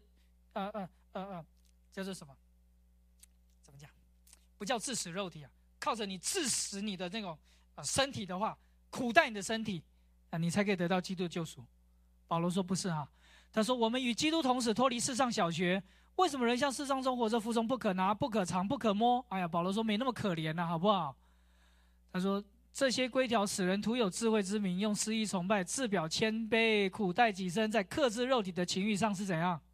叫做什么？怎么讲？不叫致死肉体啊，靠着你致死你的那种身体的话，苦待你的身体你才可以得到基督的救赎。保罗说不是啊，他说我们与基督同死，脱离世上小学。为什么人像世上中活着，福中不可拿、不可藏、不可摸？哎呀，保罗说没那么可怜好不好？他说这些规条使人徒有智慧之名，用私意崇拜，自表谦卑，苦待己身，在克制肉体的情欲上是怎样？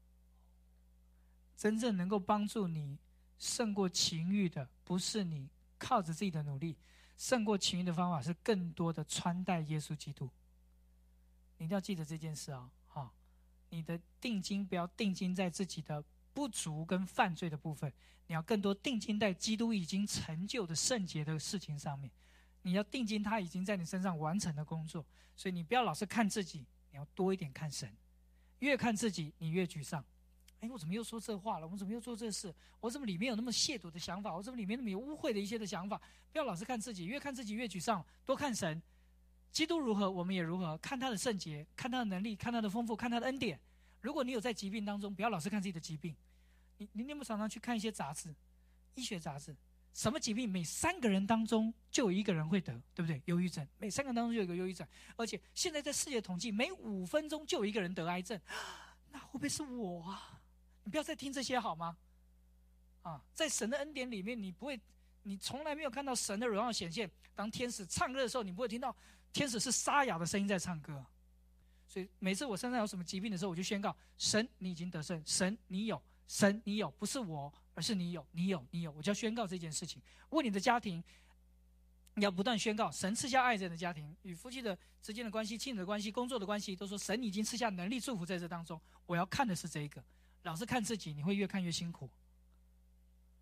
真正能够帮助你胜过情欲的，不是你靠着自己的努力，胜过情欲的方法是更多的穿戴耶稣基督。你一定要记得这件事你的定睛不要定睛在自己的不足跟犯罪的部分，你要更多定睛在基督已经成就的圣洁的事情上面。你要定睛他已经在你身上完成的工作。所以你不要老是看自己，你要多一点看神。越看自己你越沮丧，我怎么又说这话了？我怎么又做这事？我怎么里面有那么亵渎的想法？我怎么里面那么有污秽的一些的想法？不要老是看自己，越看自己越沮丧，多看神。基督如何，我们也如何，看他的圣洁，看他的能力，看他的丰富，看他的恩典。如果你有在疾病当中，不要老是看自己的疾病。你有没有常常去看一些杂志，医学杂志？什么疾病每3个人当中就有1个人会得，对不对？忧郁症，每3个人当中就有一个忧郁症。而且现在在世界统计，每5分钟就有1个人得癌症。那会不会是我啊？你不要再听这些好吗？在神的恩典里面，你从来没有看到神的荣耀显现。当天使唱歌的时候，你不会听到天使是沙哑的声音在唱歌。所以每次我身上有什么疾病的时候，我就宣告：神，你已经得胜；神，你有；神，你有，不是我，而是你有，你有，你有。我就要宣告这件事情。为你的家庭，你要不断宣告：神赐下爱人的家庭，与夫妻的之间的关系、亲子的关系、工作的关系，都说神已经赐下能力祝福在这当中。我要看的是这一个。老是看自己，你会越看越辛苦。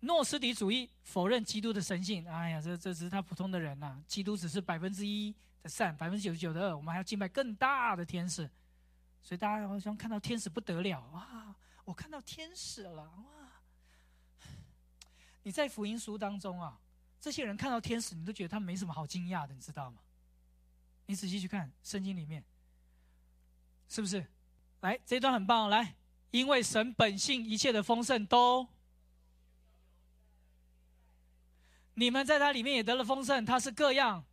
诺斯底主义否认基督的神性。哎呀，这只是他普通的人呐、基督只是1%的善，99%的恶，我们还要敬拜更大的天使。所以大家好像看到天使不得了啊！我看到天使了哇！你在福音书当中啊，这些人看到天使，你都觉得他没什么好惊讶的，你知道吗？你仔细去看圣经里面，是不是？来，这一段很棒，来，因为神本性一切的丰盛都，你们在他里面也得了丰盛，他是各样。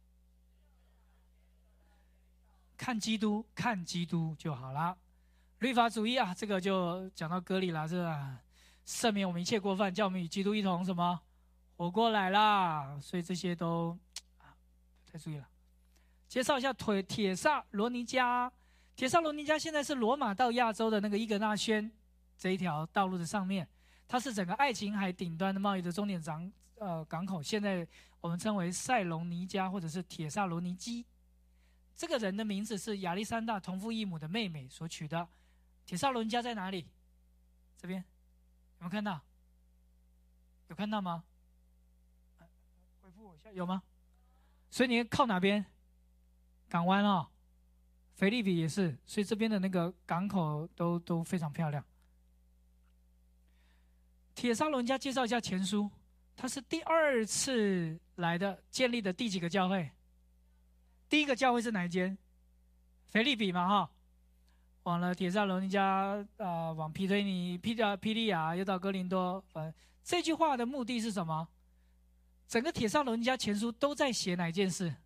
看基督，看基督就好了。律法主义啊，这个就讲到割礼了，这赦免我们一切过犯，叫我们与基督一同什么活过来啦。所以这些都太注意了。介绍一下帖撒罗尼迦。帖撒罗尼迦现在是罗马到亚洲的那个伊格纳宣这一条道路的上面，它是整个爱琴海顶端的贸易的终点港口。现在我们称为塞隆尼迦或者是帖撒罗尼基。这个人的名字是亚历山大同父异母的妹妹所取的。帖撒罗尼迦在哪里？这边有没有看到？有看到吗？回复我一下，有吗？所以你靠哪边？港湾哦，腓立比也是，所以这边的那个港口都非常漂亮。帖撒罗尼迦介绍一下前书，他是第2次来的，建立的第几个教会？第一个教会是哪一间？腓立比嘛，哈，往了帖撒罗尼迦，往庇利亚，又到哥林多。这句话的目的是什么？整个帖撒罗尼迦前书都在写哪件事？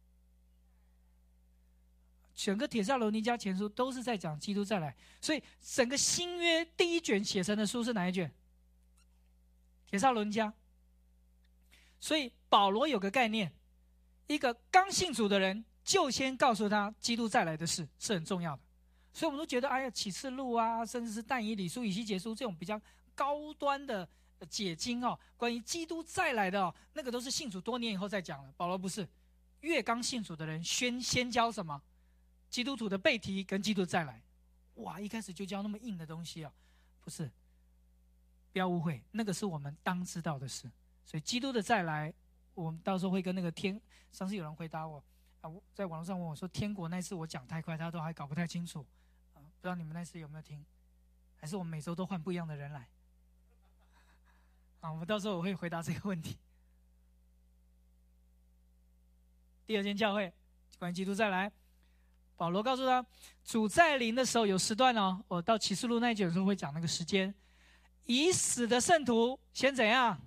整个帖撒罗尼迦前书都是在讲基督再来，所以整个新约第一卷写成的书是哪一卷？帖撒罗尼迦。所以保罗有个概念，一个刚信主的人就先告诉他基督再来的事是很重要的。所以我们都觉得，哎呀，启示录啊，甚至是但以理书、以西结书这种比较高端的解经哦，关于基督再来的哦，那个都是信主多年以后再讲了。保罗不是，越刚信主的人先教什么？基督徒的背题跟基督再来。哇，一开始就教那么硬的东西啊，不是，不要误会，那个是我们当知道的事。所以基督的再来，我们到时候会跟那个上次有人回答我在网络上问我说，天国那次我讲太快，他都还搞不太清楚不知道你们那次有没有听？还是我们每周都换不一样的人来我到时候我会回答这个问题。第2间教会关于基督再来，保罗告诉他，主再临的时候有时段哦，我到启示录那一卷的时候会讲那个时间。已死的圣徒先怎样？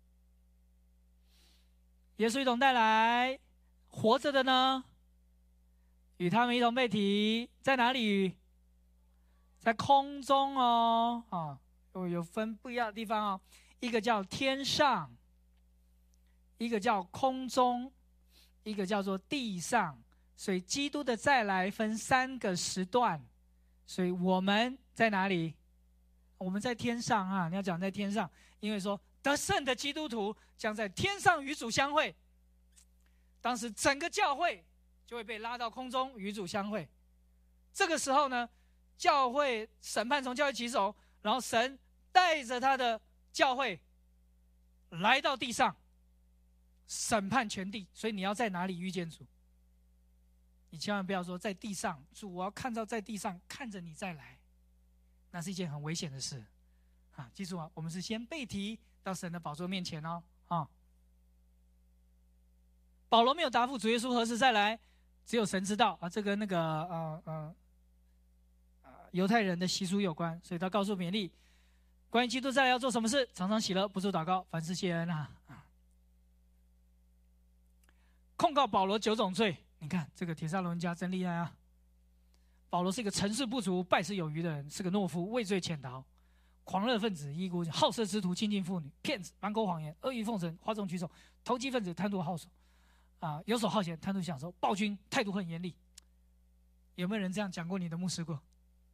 耶稣一同带来，活着的呢，与他们一同被提，在哪里？在空中哦，有分不一样的地方哦，一个叫天上，一个叫空中，一个叫做地上。所以基督的再来分3个时段，所以我们在哪里？我们在天上啊！你要讲在天上，因为说得胜的基督徒将在天上与主相会。当时整个教会就会被拉到空中与主相会。这个时候呢，教会审判从教会起手，然后神带着他的教会来到地上，审判全地。所以你要在哪里遇见主？你千万不要说在地上，主我要看到在地上看着你再来，那是一件很危险的事记住我们是先被提到神的宝座面前保罗没有答复主耶稣何时再来，只有神知道这跟那个犹太人的习俗有关，所以他告诉勉励，关于基督再来要做什么事，常常喜乐，不住祷告，凡事谢恩控告保罗9种罪。你看这个帖撒罗尼迦真厉害啊！保罗是一个成事不足、败事有余的人，是个懦夫，畏罪潜逃，狂热分子，一意孤行，好色之徒，亲近妇女，骗子，满口谎言，阿谀奉承，哗众取宠，投机分子，贪图好手游手好闲，贪图享受，暴君，态度很严厉。有没有人这样讲过你的牧师过？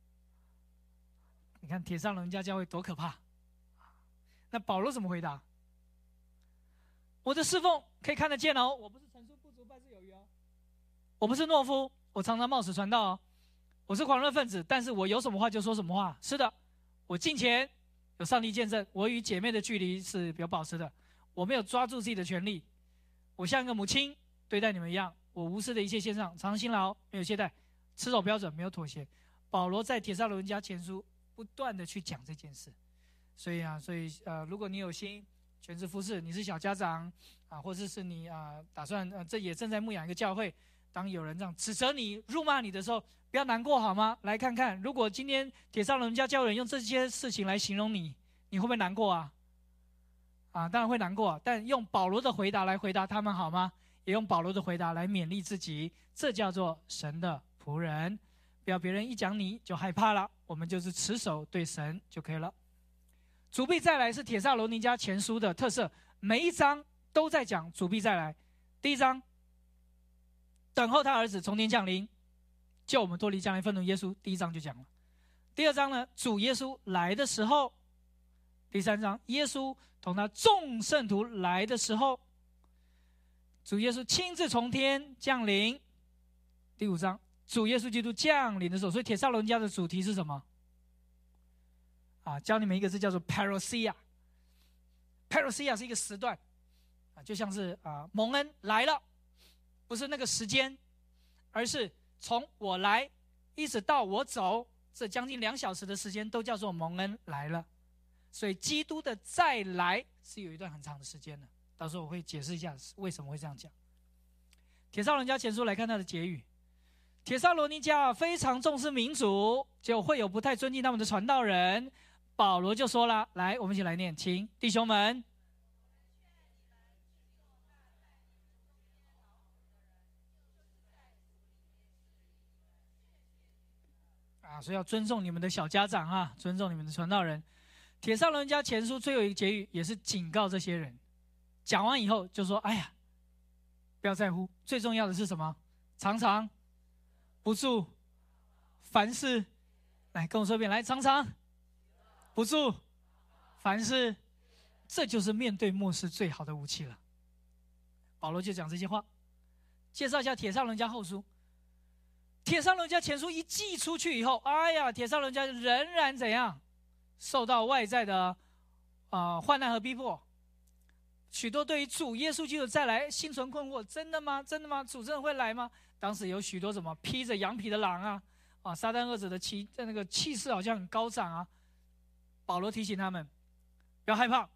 你看帖撒罗尼迦教会多可怕！那保罗怎么回答？我的侍奉可以看得见哦，我不是成事不足、败事有余哦。我不是懦夫，我常常冒死传道哦。我是狂热分子，但是我有什么话就说什么话。是的，我敬虔， 有上帝见证，我与姐妹的距离是有保持的，我没有抓住自己的权利，我像一个母亲对待你们一样，我无私的一切献上，常常辛劳，没有懈怠，持守标准，没有妥协。保罗在帖撒罗尼迦前书不断的去讲这件事，所以如果你有心全职服侍，你是小家长啊，或者是你打算这也正在牧养一个教会，当有人这样指责你、辱骂你的时候，不要难过好吗？来看看，如果今天帖撒罗尼迦教会人用这些事情来形容你，你会不会难过啊？当然会难过，但用保罗的回答来回答他们好吗？也用保罗的回答来勉励自己，这叫做神的仆人。不要别人一讲你就害怕了，我们就是持守对神就可以了。主必再来是帖撒罗尼迦前书的特色，每一章都在讲主必再来。第一章，等候他儿子从天降临，救我们脱离将来愤怒耶稣，第一章就讲了。第二章呢，主耶稣来的时候。第三章，耶稣同他众圣徒来的时候，主耶稣亲自从天降临。第五章，主耶稣基督降临的时候，所以帖撒罗尼迦的主题是什么？教你们一个字叫做 parousia。parousia 是一个时段，就像是蒙恩来了，不是那个时间，而是从我来一直到我走，这将近2小时的时间都叫做蒙恩来了。所以基督的再来是有一段很长的时间的，到时候我会解释一下为什么会这样讲。帖撒罗尼迦前书来看他的结语，帖撒罗尼迦非常重视民主，就会有不太尊敬他们的传道人。保罗就说了，来，我们一起来念，请弟兄们，所以要尊重你们的小家长尊重你们的传道人。帖撒罗尼迦前书最后一个结语也是警告这些人，讲完以后就说，哎呀，不要在乎，最重要的是什么？常常不住凡事，来跟我说一遍，来，常常不住凡事，这就是面对末世最好的武器了。保罗就讲这些话。介绍一下帖撒罗尼迦后书。帖撒罗尼迦前书一寄出去以后，哎呀，帖撒罗尼迦仍然怎样？受到外在的患难和逼迫，许多对于主耶稣基督再来心存困惑，真的吗？真的吗？主真的会来吗？当时有许多什么披着羊皮的狼撒旦恶者的那个气势好像很高涨保罗提醒他们不要害怕，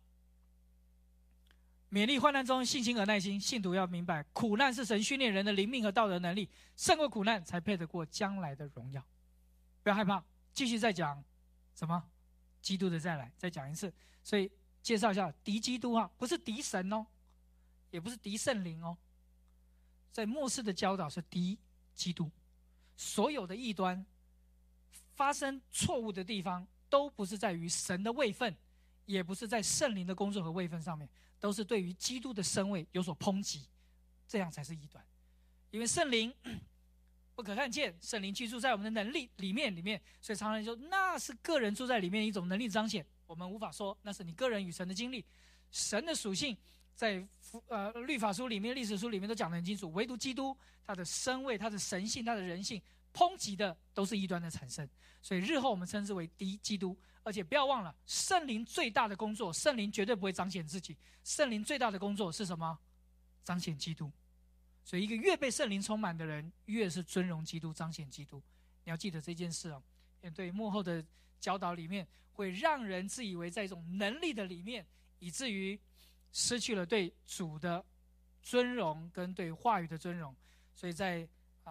勉励患难中信心和耐心。信徒要明白，苦难是神训练人的灵命和道德能力，胜过苦难才配得过将来的荣耀。不要害怕，继续再讲什么？基督的再来，再讲一次。所以介绍一下，敌基督不是敌神也不是敌圣灵在末世的教导是敌基督。所有的异端发生错误的地方，都不是在于神的位分，也不是在圣灵的工作和位分上面，都是对于基督的身位有所抨击，这样才是异端。因为圣灵不可看见，圣灵居住在我们的能力里面，所以常常说那是个人住在里面的一种能力彰显，我们无法说那是你个人与神的经历。神的属性在律法书里面、历史书里面都讲得很清楚，唯独基督他的身位、他的神性、他的人性，抨击的都是异端的产生。所以日后我们称之为敌基督。而且不要忘了，圣灵最大的工作，圣灵绝对不会彰显自己，圣灵最大的工作是什么？彰显基督。所以一个越被圣灵充满的人，越是尊荣基督、彰显基督。你要记得这件事对幕后的教导里面，会让人自以为在一种能力的里面，以至于失去了对主的尊荣跟对话语的尊荣。所以在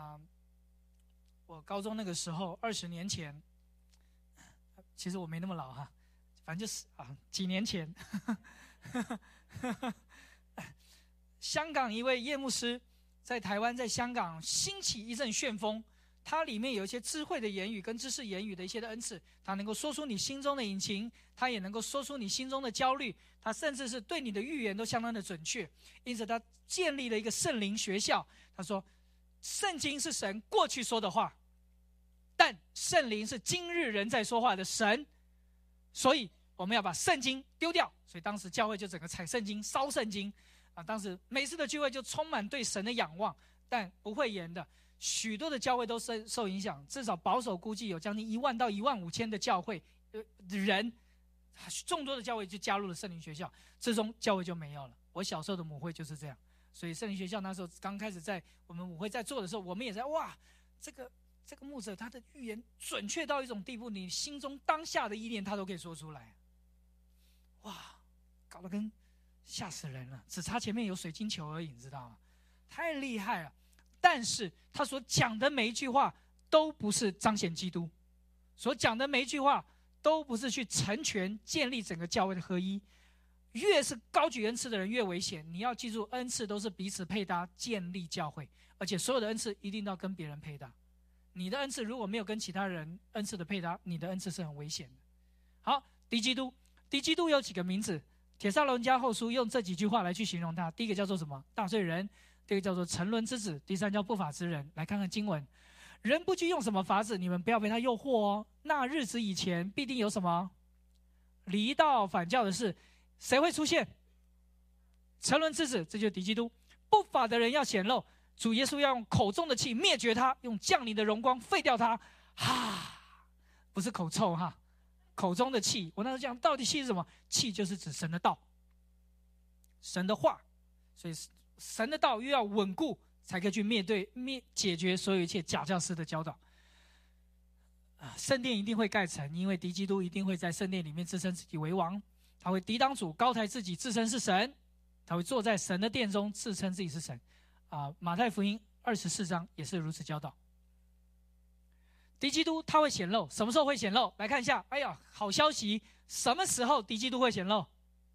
我高中那个时候，20年前，其实我没那么老反正就是几年前，香港一位叶牧师在台湾、在香港兴起一阵旋风，他里面有一些智慧的言语跟知识言语的一些的恩赐，他能够说出你心中的隐情，他也能够说出你心中的焦虑，他甚至是对你的预言都相当的准确。因此他建立了一个圣灵学校，他说圣经是神过去说的话，但圣灵是今日人在说话的神，所以我们要把圣经丢掉。所以当时教会就整个踩圣经、烧圣经当时每次的聚会就充满对神的仰望，但不会言的许多的教会都受影响，至少保守估计有将近1万到15000的教会人众多的教会就加入了圣灵学校，最终教会就没有了。我小时候的母会就是这样，所以圣灵学校那时候刚开始在我们母会在做的时候，我们也在哇，这个牧者他的预言准确到一种地步，你心中当下的意念他都可以说出来，哇，搞得跟吓死人了，只差前面有水晶球而已，你知道吗？太厉害了。但是他所讲的每一句话都不是彰显基督，所讲的每一句话都不是去成全建立整个教会的合一。越是高举恩赐的人越危险，你要记住，恩赐都是彼此配搭建立教会，而且所有的恩赐一定要跟别人配搭。你的恩赐如果没有跟其他人恩赐的配搭，你的恩赐是很危险的。好，敌基督，敌基督有几个名字？帖撒罗尼迦后书用这几句话来去形容他。第一个叫做什么？大罪人。第二个叫做沉沦之子。第三叫不法之人。来看看经文，人不拘用什么法子，你们不要被他诱惑哦。那日子以前必定有什么离道反教的事，谁会出现？沉沦之子，这就是敌基督。不法的人要显露，主耶稣要用口中的气灭绝他，用降临的荣光废掉他。不是口臭哈，口中的气。我那时候讲，到底气是什么？气就是指神的道，神的话。所以神的道又要稳固，才可以去解决所有一切假教师的教导。圣殿一定会盖成，因为敌基督一定会在圣殿里面自称自己为王，他会抵挡主，高抬自己，自称是神，他会坐在神的殿中，自称自己是神。马太福音24章也是如此教导。敌基督他会显露，什么时候会显露？来看一下，哎呀，好消息，什么时候敌基督会显露？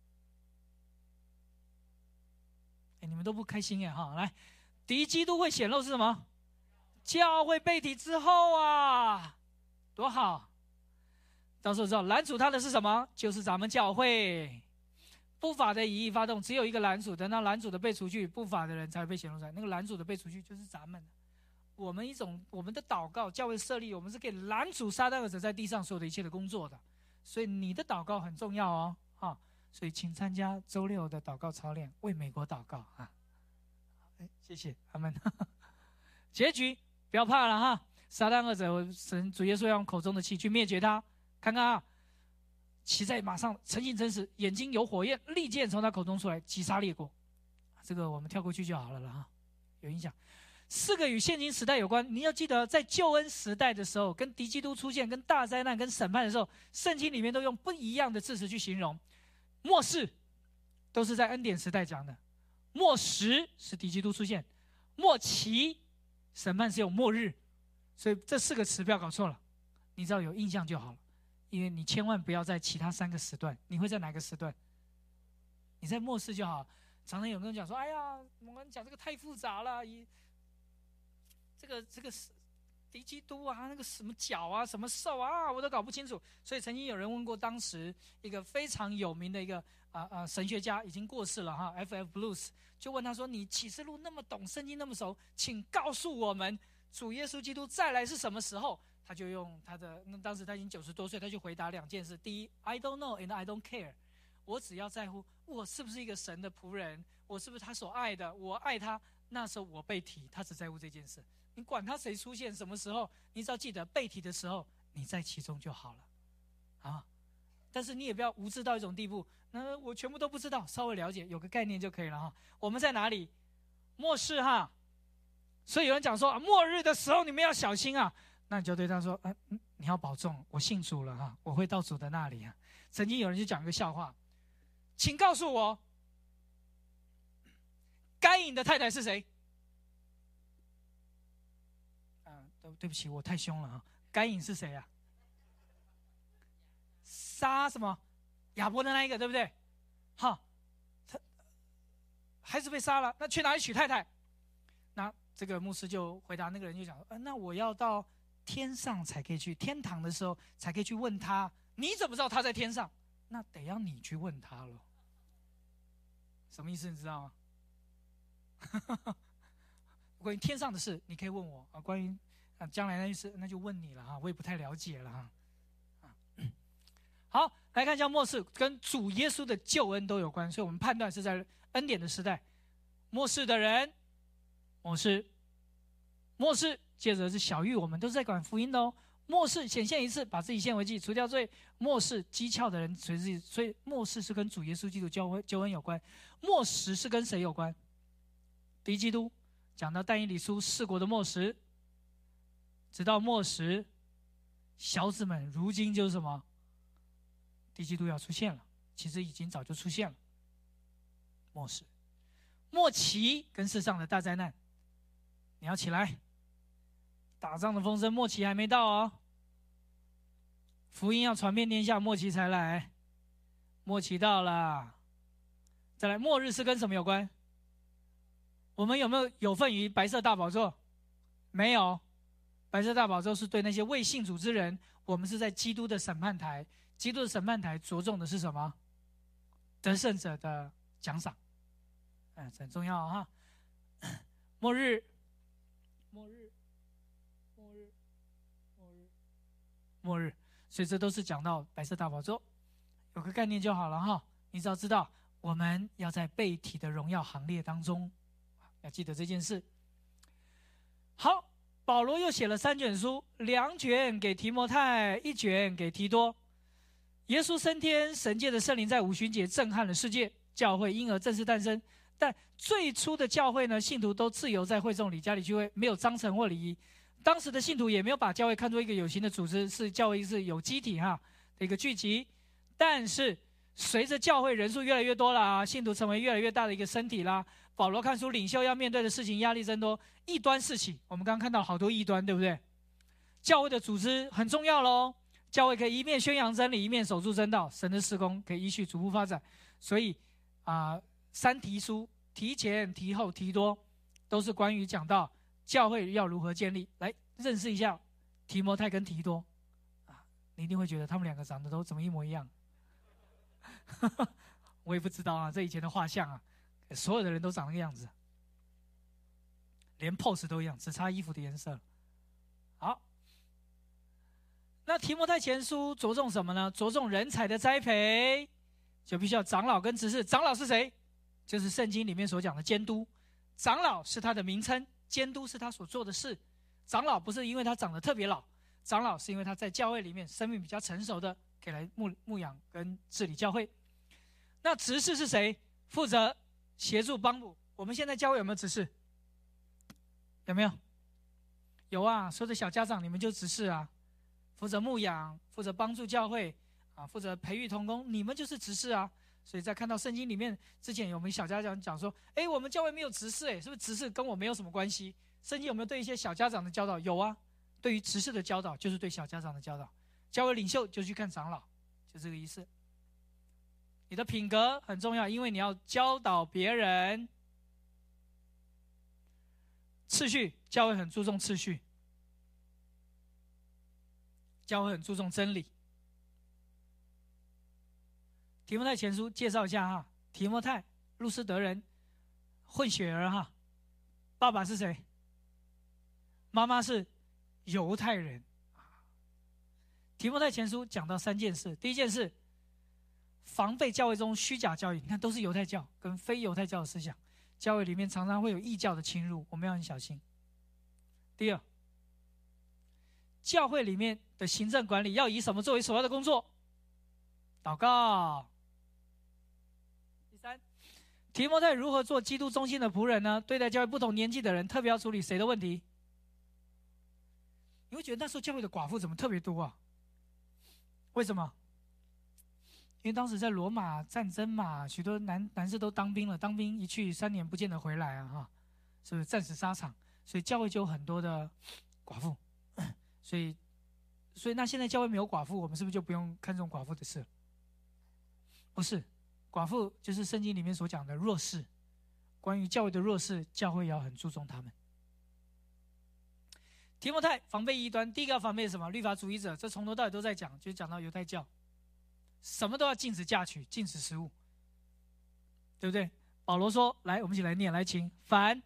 你们都不开心耶哈！来，敌基督会显露是什么？教会被提之后啊，多好！到时候知道拦阻他的是什么？就是咱们教会。不法的以义发动，只有一个拦阻，等到拦阻的被除去，不法的人才会被显露出来。那个拦阻的被除去，就是咱们。我们的祷告，教会设立，我们是可以拦阻撒旦恶者在地上所有的一切的工作的。所以你的祷告很重要哦，哈！所以请参加周六的祷告操练，为美国祷告啊！谢谢阿们。结局不要怕了哈，撒旦恶者，神主耶稣要用口中的气去灭绝他。看看啊，骑在马上，诚信真实，眼睛有火焰，利剑从他口中出来，击杀列国。这个我们跳过去就好了哈，有影响。4个与现今时代有关，你要记得，在救恩时代的时候，跟敌基督出现、跟大灾难、跟审判的时候，圣经里面都用不一样的字词去形容。末世都是在恩典时代讲的，末时是敌基督出现，末期审判是有末日，所以这4个词不要搞错了，你只要有印象就好了。因为你千万不要在其他3个时段，你会在哪个时段？你在末世就好。常常有人讲说：“哎呀，我们讲这个太复杂了，这个敌基督啊，那个什么角啊，什么兽啊，我都搞不清楚。”所以曾经有人问过当时一个非常有名的一个神学家，已经过世了哈 ，F.F. Bruce， 就问他说：“你启示录那么懂，圣经那么熟，请告诉我们，主耶稣基督再来是什么时候？”他就用他的，当时他已经90多岁，他就回答2件事：第一 ，I don't know and I don't care， 我只要在乎我是不是一个神的仆人，我是不是他所爱的，我爱他，那时候我被提，他只在乎这件事。你管他谁出现什么时候，你只要记得被提的时候，你在其中就好了，啊！但是你也不要无知到一种地步，那我全部都不知道，稍微了解，有个概念就可以了哈。我们在哪里？末世哈，所以有人讲说末日的时候你们要小心啊。那你就对他说：“你要保重，我信主了哈，我会到主的那里啊。”曾经有人就讲一个笑话，请告诉我，该隐的太太是谁？对不起，我太凶了哈。该隐是谁啊？杀什么？亚伯的那一个，对不对？哈，他还是被杀了，那去哪里娶太太？那这个牧师就回答那个人就讲说：“那我要到天上才可以去，天堂的时候才可以去问他，你怎么知道他在天上？那得要你去问他了。”什么意思你知道吗？关于天上的事你可以问我啊，关于将来那件事那就问你了哈，我也不太了解了哈。好，来看一下末世跟主耶稣的救恩都有关，所以我们判断是在恩典的时代。末世的人，末世，接着是小玉，我们都是在管福音的哦。 末世显现一次，把自己献为祭，除掉罪。末世讥诮的人随自己，所以末世是跟主耶稣基督救恩有关。末时是跟谁有关？敌基督。讲到但以理书4国的末时，直到末时，小子们如今就是什么？敌基督要出现了，其实已经早就出现了。末时，末期跟世上的大灾难，你要起来，打仗的风声末期还没到哦，福音要传遍天下，末期才来，末期到了。再来，末日是跟什么有关？我们有没有份于白色大宝座？没有。白色大宝座是对那些未信主之人，我们是在基督的审判台。基督的审判台着重的是什么？得胜者的奖赏。这很重要哈。末日，所以这都是讲到白色大宝座，有个概念就好了哈。你只要知道，我们要在被提的荣耀行列当中。要记得这件事。好，保罗又写了3卷书，2卷给提摩太，1卷给提多。耶稣升天，神界的圣灵在五旬节震撼了世界，教会因而正式诞生。但最初的教会呢，信徒都自由在会众里家里聚会，没有章程或礼仪。当时的信徒也没有把教会看作一个有形的组织，是教会是有机体的一个聚集。但是随着教会人数越来越多啦，信徒成为越来越大的一个身体啦，保罗看出领袖要面对的事情压力增多，异端四起。我们刚刚看到好多异端，对不对？教会的组织很重要咯，教会可以一面宣扬真理，一面守住真道，神的事工可以依序逐步发展。所以3提书，提前、提后、提多，都是关于讲到教会要如何建立。来认识一下提摩太跟提多你一定会觉得他们2个长得都怎么一模一样我也不知道这以前的画像所有的人都长那个样子，连 pose 都一样，只差衣服的颜色。好，那提摩太前书着重什么呢？着重人才的栽培，就必须要长老跟执事。长老是谁？就是圣经里面所讲的监督。长老是他的名称，监督是他所做的事。长老不是因为他长得特别老，长老是因为他在教会里面生命比较成熟的，可以来牧养跟治理教会。那执事是谁？负责协助帮补。我们现在教会有没有执事？有没有？有啊，所有的小家长你们就执事负责牧养，负责帮助教会负责培育同工，你们就是执事所以在看到圣经里面，之前有没有小家长讲说，我们教会没有执事是不是执事跟我没有什么关系？圣经有没有对一些小家长的教导？有啊，对于执事的教导就是对小家长的教导。教会领袖就去看长老，就这个意思。你的品格很重要，因为你要教导别人。次序，教会很注重次序，教会很注重真理。提摩太前书介绍一下提摩太，路斯德人，混血儿爸爸是谁？妈妈是犹太人。提摩太前书讲到3件事，第一件事，防备教会中虚假教育。你看，都是犹太教跟非犹太教的思想，教会里面常常会有异教的侵入，我们要很小心。第二，教会里面的行政管理要以什么作为首要的工作？祷告。第三，提摩太如何做基督中心的仆人呢？对待教会不同年纪的人，特别要处理谁的问题？你会觉得那时候教会的寡妇怎么特别多为什么？因为当时在罗马战争嘛，许多男士都当兵了，当兵一去3年不见得回来是不是战死沙场？所以教会就有很多的寡妇，所以那现在教会没有寡妇，我们是不是就不用看重寡妇的事？不是，寡妇就是圣经里面所讲的弱势，关于教会的弱势，教会也要很注重他们。提摩太防备异端，第一个要防备什么？律法主义者，这从头到尾都在讲，就讲到犹太教，什么都要禁止嫁娶，禁止食物，对不对？保罗说，来，我们一起来念，来，请。凡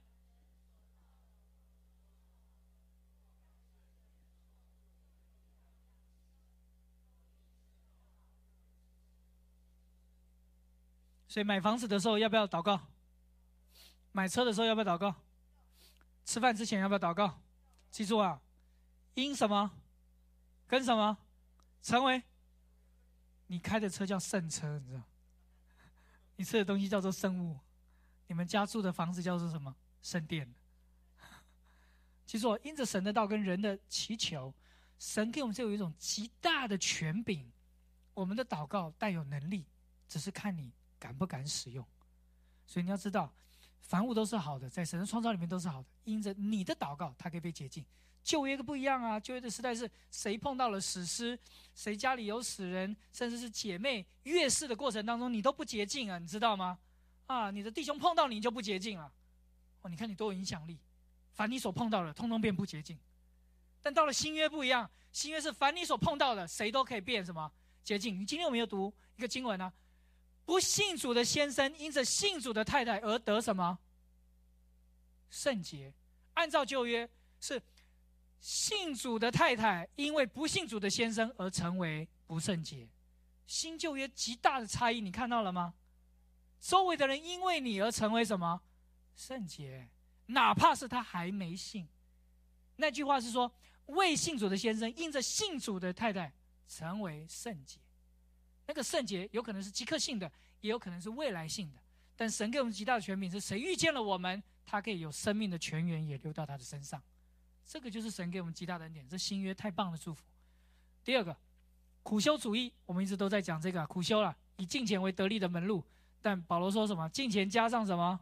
所以买房子的时候要不要祷告？买车的时候要不要祷告？吃饭之前要不要祷告？记住因什么？ 跟什么？成为。你开的车叫圣车，你知道？你吃的东西叫做圣物，你们家住的房子叫做什么？圣殿。其实因着神的道跟人的祈求，神给我们就有一种极大的权柄，我们的祷告带有能力，只是看你敢不敢使用。所以你要知道，凡物都是好的，在神的创造里面都是好的，因着你的祷告，它可以被洁净。旧约不一样啊，旧约的时代是谁碰到了死尸，谁家里有死人，甚至是姐妹月事的过程当中，你都不洁净啊，你知道吗？你的弟兄碰到你就不洁净了。你看你多有影响力，凡你所碰到的，通通变不洁净。但到了新约不一样，新约是凡你所碰到的，谁都可以变什么洁净。今天我们有读一个经文啊，不信主的先生因着信主的太太而得什么圣洁。按照旧约是信主的太太因为不信主的先生而成为不圣洁。新旧约极大的差异，你看到了吗？周围的人因为你而成为什么圣洁，哪怕是他还没信。那句话是说，未信主的先生因着信主的太太成为圣洁。那个圣洁有可能是即刻性的，也有可能是未来性的。但神给我们极大的权柄，是谁遇见了我们，他可以有生命的泉源也流到他的身上。这个就是神给我们极大的恩典，这新约太棒的祝福。第二个，苦修主义，我们一直都在讲这个苦修了，以敬虔为得力的门路。但保罗说什么？敬虔加上什么？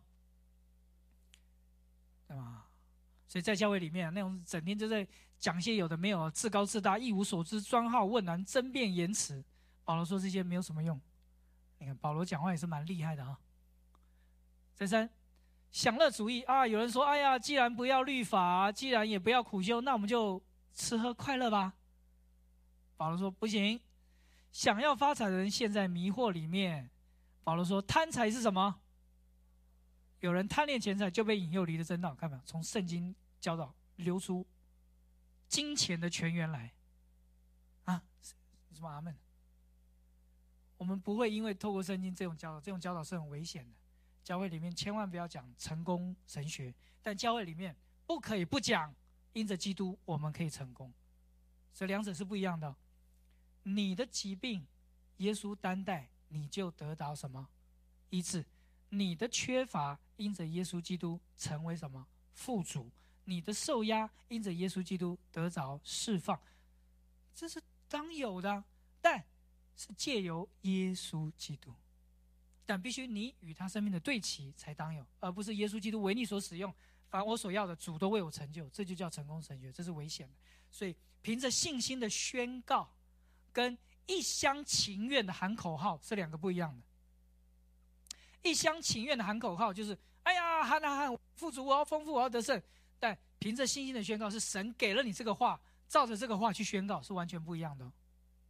对吧？所以在教会里面，那种整天就在讲些有的没有，自高自大、一无所知、专好问难、争辩言辞。保罗说这些没有什么用。你看保罗讲话也是蛮厉害的啊。第三，享乐主义啊，有人说，哎呀，既然不要律法，既然也不要苦修，那我们就吃喝快乐吧。保罗说不行，想要发财的人陷在迷惑里面。保罗说贪财是什么？有人贪恋钱财，就被引诱离了真道。看到没有？从圣经教导流出金钱的泉源来啊！什么阿们？我们不会因为透过圣经这种教导是很危险的。教会里面千万不要讲成功神学，但教会里面不可以不讲因着基督我们可以成功，这两者是不一样的。你的疾病耶稣担待，你就得到什么医治；你的缺乏因着耶稣基督成为什么富足；你的受压因着耶稣基督得着释放。这是当有的，但是借由耶稣基督，但必须你与他生命的对齐才当有，而不是耶稣基督为你所使用，凡我所要的主都为我成就，这就叫成功神学，这是危险的。所以凭着信心的宣告跟一厢情愿的喊口号是两个不一样的。一厢情愿的喊口号就是哎呀喊喊喊，富足我要丰富我要得胜，但凭着信心的宣告是神给了你这个话，照着这个话去宣告，是完全不一样的哦。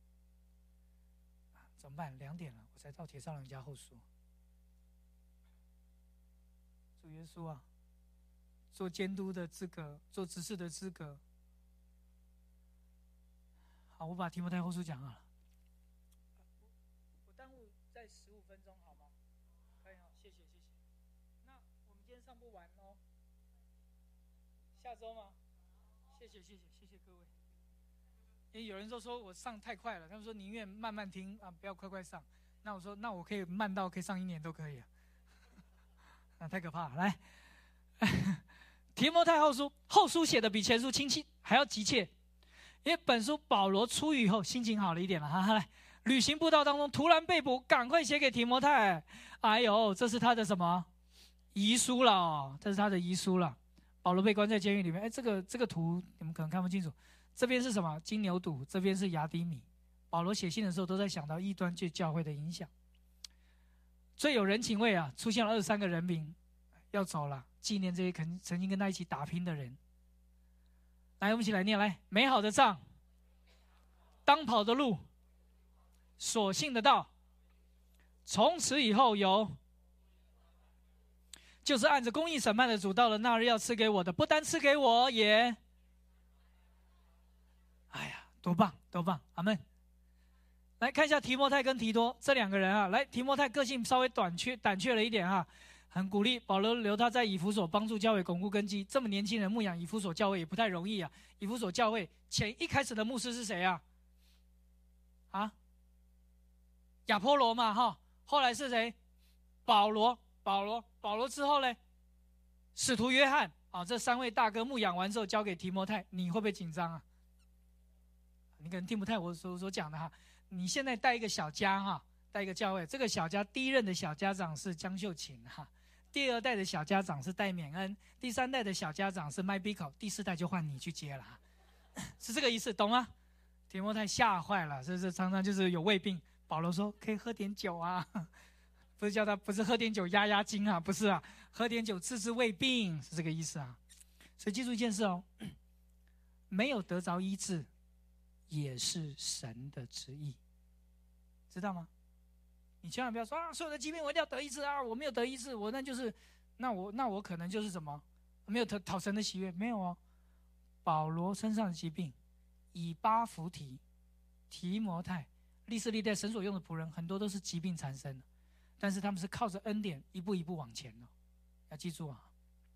怎么办？2点了，我才到铁上人家后书。主耶稣啊，做监督的资格，做执事的资格。好，我把提摩太后书讲好了。我耽误在15分钟好吗？可以好，谢谢。那我们今天上不完哦，下周吗？谢谢各位。因为有人说我上太快了，他们说宁愿慢慢听啊，不要快上。那我说那我可以慢到可以上1年都可以啊。那太可怕了。来，提摩太后书写的比前书清晰还要急切，因为本书保罗出狱以后心情好了一点了哈。来，旅行步道当中突然被捕，赶快写给提摩太。哎呦，这是他的什么遗书了哦？这是他的遗书了。保罗被关在监狱里面，这个图你们可能看不清楚。这边是什么？金牛犊，这边是雅底米。保罗写信的时候都在想到异端对教会的影响。最有人情味啊，出现了23个人名，要走了，纪念这些曾经跟他一起打拼的人。来，我们一起来念，来，美好的仗，当跑的路，所信的道，从此以后有，就是按着公义审判的主，到了那日要赐给我的，不单赐给我，也，哎呀，多棒，阿们。来看一下提摩太跟提多这2个人啊。来，提摩太个性稍微胆怯了一点啊，很鼓励保罗留他在以弗所帮助教会巩固根基。这么年轻人牧养以弗所教会也不太容易啊。以弗所教会一开始的牧师是谁啊？ 亚波罗嘛，哈，后来是谁？保罗之后呢？使徒约翰啊，这3位大哥牧养完之后交给提摩太，你会不会紧张啊？你可能听不太我所讲的哈。你现在带一个小家哈，带一个教会，这个小家第一任的小家长是江秀琴哈，第2代的小家长是戴勉恩，第3代的小家长是麦比口，第4代就换你去接了，是这个意思，懂吗？提摩太吓坏了，是常常就是有胃病。保罗说可以喝点酒啊，不是叫他不是喝点酒压惊啊，不是啊，喝点酒治胃病是这个意思啊。所以记住一件事哦，没有得着医治，也是神的旨意，知道吗？你千万不要说啊，所有的疾病我一定要得医治啊，我没有得医治，我那我可能就是什么，没有讨神的喜悦，没有哦。保罗身上的疾病，以巴弗提、提摩太、历世历代神所用的仆人，很多都是疾病缠身的，但是他们是靠着恩典一步一步往前的，要记住啊。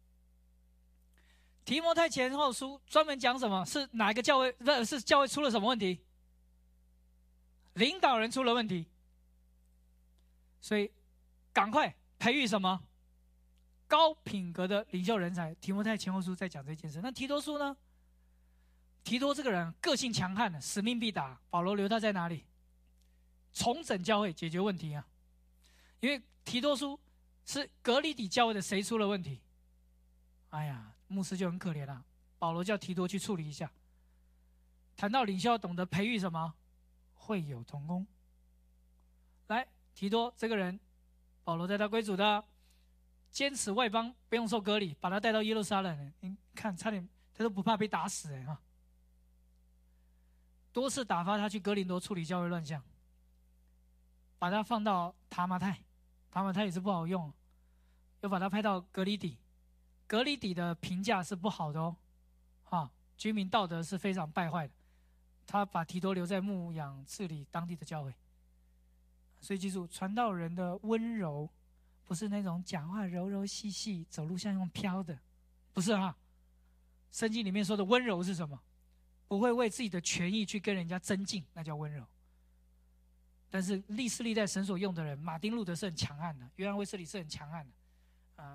提摩太前后书专门讲什么？是哪一个教会？是教会出了什么问题？领导人出了问题，所以赶快培育什么高品格的领袖人才。提摩太前后书在讲这件事。那提多书呢？提多这个人个性强悍的，使命必达。保罗留他在哪里？重整教会，解决问题啊。因为提多书是革哩底教会的谁出了问题？哎呀，牧师就很可怜了。保罗叫提多去处理一下。谈到领袖要懂得培育什么？会友同工。来，提多这个人，保罗带他归主的，坚持外邦不用受割礼，把他带到耶路撒冷。你看，差点他都不怕被打死哈。多次打发他去哥林多处理教会乱象，把他放到塔马太，塔马太也是不好用，又把他派到革哩底，革哩底的评价是不好的哦，居民道德是非常败坏的。他把提多留在牧养治理当地的教会。所以记住，传道人的温柔不是那种讲话柔柔细细，走路像用飘的，不是哈。圣经里面说的温柔是什么？不会为自己的权益去跟人家争竞，那叫温柔。但是历世历代神所用的人，马丁路德是很强悍的，约翰卫斯理是很强悍的，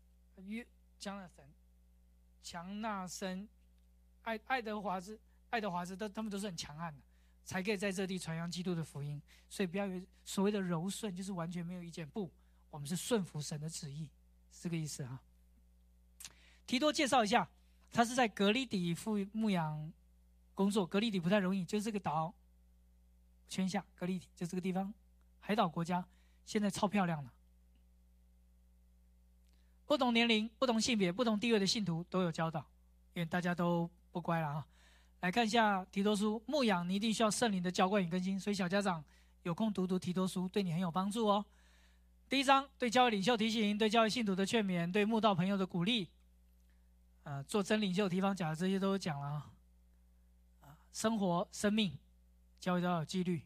强纳森、爱德华兹他们都是很强悍的，才可以在这地传扬基督的福音。所以不要以为所谓的柔顺就是完全没有意见，不，我们是顺服神的旨意，是这个意思哈。提多介绍一下，他是在革哩底牧养工作。革哩底不太容易，就是这个岛，圈一下革哩底，就这个地方，海岛国家，现在超漂亮的。不同年龄、不同性别、不同地位的信徒都有教导，因为大家都不乖了啊。来看一下提多书，牧养你一定需要圣灵的浇灌与更新，所以小家长有空读提多书，对你很有帮助哦。第1章对教会领袖提醒，对教会信徒的劝勉，对慕道朋友的鼓励。做真领袖提方讲的这些都讲了啊。生活、生命，教会都要有纪律。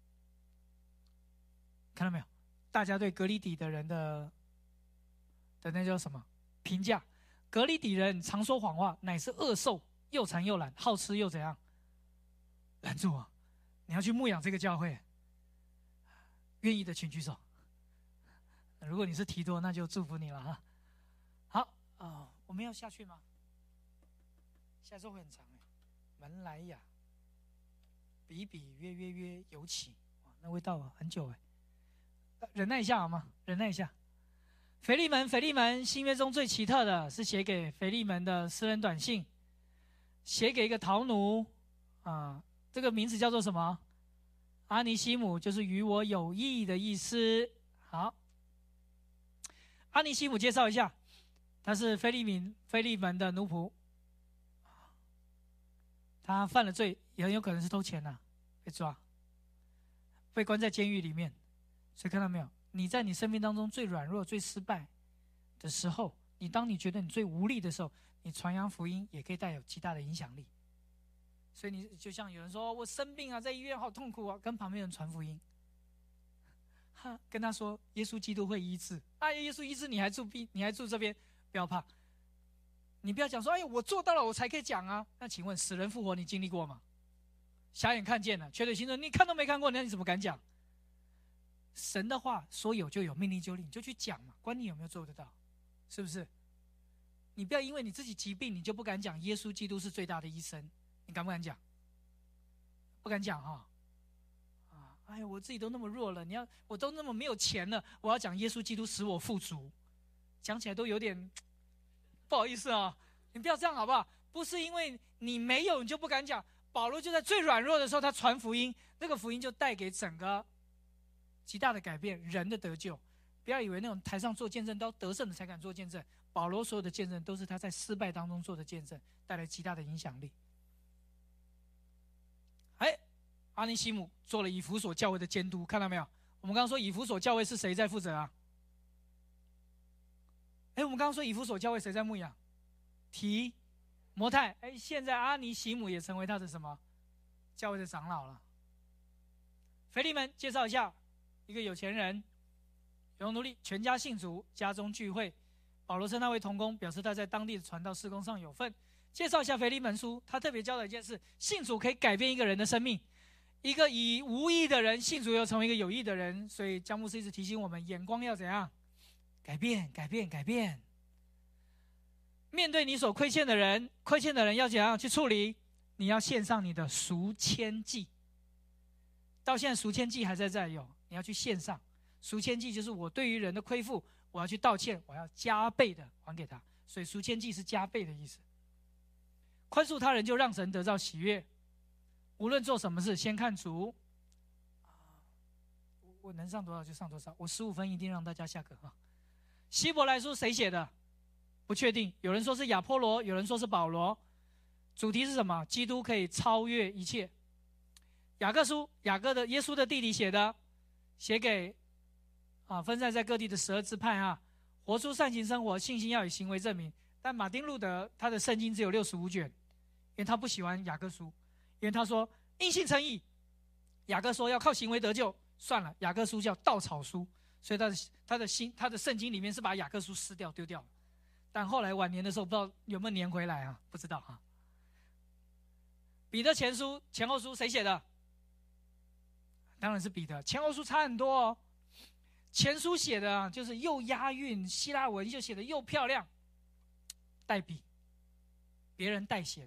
看到没有？大家对革哩底的人的那叫什么评价？革哩底人常说谎话，乃是恶兽，又馋又懒，好吃又怎样？拦住我！你要去牧养这个教会，愿意的请举手。如果你是提多，那就祝福你了哈。好我们要下去吗？下周会很长门来呀，比比约约约尤其，那味道很久忍耐一下好吗？忍耐一下。腓利门，新约中最奇特的是写给腓利门的私人短信，写给一个逃奴这个名字叫做什么？阿尼西姆，就是与我有益的意思。好，阿尼西姆介绍一下，他是腓利门的奴仆，他犯了罪，也很有可能是偷钱被抓，被关在监狱里面。所以看到没有？你在你生命当中最软弱、最失败的时候，当你觉得你最无力的时候，你传扬福音也可以带有极大的影响力。所以你就像有人说我生病在医院好痛苦跟旁边人传福音，跟他说耶稣基督会医治耶稣医治你还住这边，不要怕。你不要讲说我做到了我才可以讲那请问死人复活你经历过吗？瞎眼看见了，瘸腿行走你看都没看过，那你怎么敢讲？ 神的话说有就有，命令就立，你就去讲嘛，管你有没有做得到，是不是？你不要因为你自己疾病，你就不敢讲耶稣基督是最大的医生，你敢不敢讲？不敢讲哈。哎呀，我自己都那么弱了，我都那么没有钱了，我要讲耶稣基督使我富足，讲起来都有点不好意思啊。你不要这样好不好？不是因为你没有你就不敢讲。保罗就在最软弱的时候，他传福音，那个福音就带给整个极大的改变，人的得救。不要以为那种台上做见证都得胜的才敢做见证，保罗所有的见证都是他在失败当中做的见证，带来极大的影响力。阿尼西姆做了以弗所教会的监督，看到没有？我们刚刚说以弗所教会是谁在负责啊？我们刚刚说以弗所教会谁在牧养？提摩太。现在阿尼西姆也成为他的什么？教会的长老了。腓利门介绍一下，一个有钱人，有奴隶，全家信主，家中聚会。保罗称他为同工，表示他在当地的传道事工上有份。介绍一下腓利门书，他特别教导一件事：信主可以改变一个人的生命。一个以无义的人信主又成为一个有义的人，所以江牧师一直提醒我们，眼光要怎样？改变，改变，改变。面对你所亏欠的人，亏欠的人要怎样去处理？你要献上你的赎愆祭。到现在赎愆祭还在有，你要去献上赎愆祭，就是我对于人的亏负，我要去道歉，我要加倍的还给他。所以赎愆祭是加倍的意思。宽恕他人就让神得到喜悦。无论做什么事，先看主。我能上多少就上多少，我15分一定让大家下课。希伯来书谁写的？不确定，有人说是亚波罗，有人说是保罗。主题是什么？基督可以超越一切。雅各书，耶稣的弟弟写的，写给分散在各地的12支派活出善行生活，信心要以行为证明。但马丁路德他的圣经只有65卷，因为他不喜欢雅各书。因为他说因信称义，雅各说要靠行为得救，算了，雅各书叫稻草书，所以他的圣经里面是把雅各书撕掉丢掉了。但后来晚年的时候，不知道有没有粘回来不知道彼得前后书谁写的？当然是彼得。前后书差很多前书写的就是又押韵，希腊文就写的又漂亮，代笔，别人代写的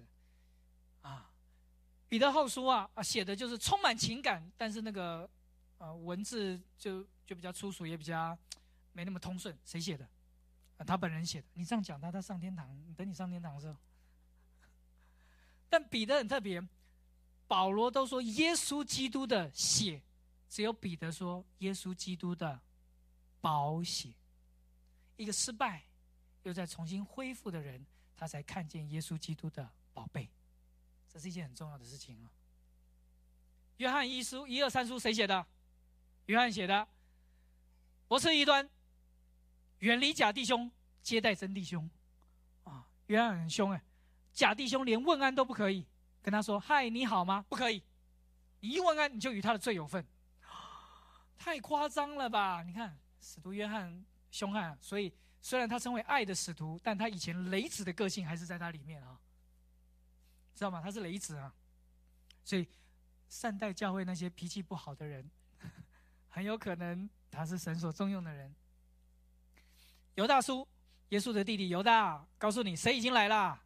彼得后书写的就是充满情感，但是那个文字就比较粗俗，也比较没那么通顺。谁写的？他本人写的。你这样讲他上天堂，等你上天堂的时候。但彼得很特别，保罗都说耶稣基督的血，只有彼得说耶稣基督的宝血。一个失败又再重新恢复的人，他才看见耶稣基督的宝贝。这是一件很重要的事情约翰1书、1、2、3书谁写的？约翰写的。驳斥异端，远离假弟兄，接待真弟兄约翰很凶假弟兄连问安都不可以，跟他说嗨你好吗？不可以，你一问安你就与他的罪有份。太夸张了吧？你看使徒约翰凶悍所以虽然他称为爱的使徒，但他以前雷子的个性还是在他里面知道吗？他是雷子所以善待教会那些脾气不好的人，很有可能他是神所重用的人。犹大书，耶稣的弟弟犹大告诉你，谁已经来了？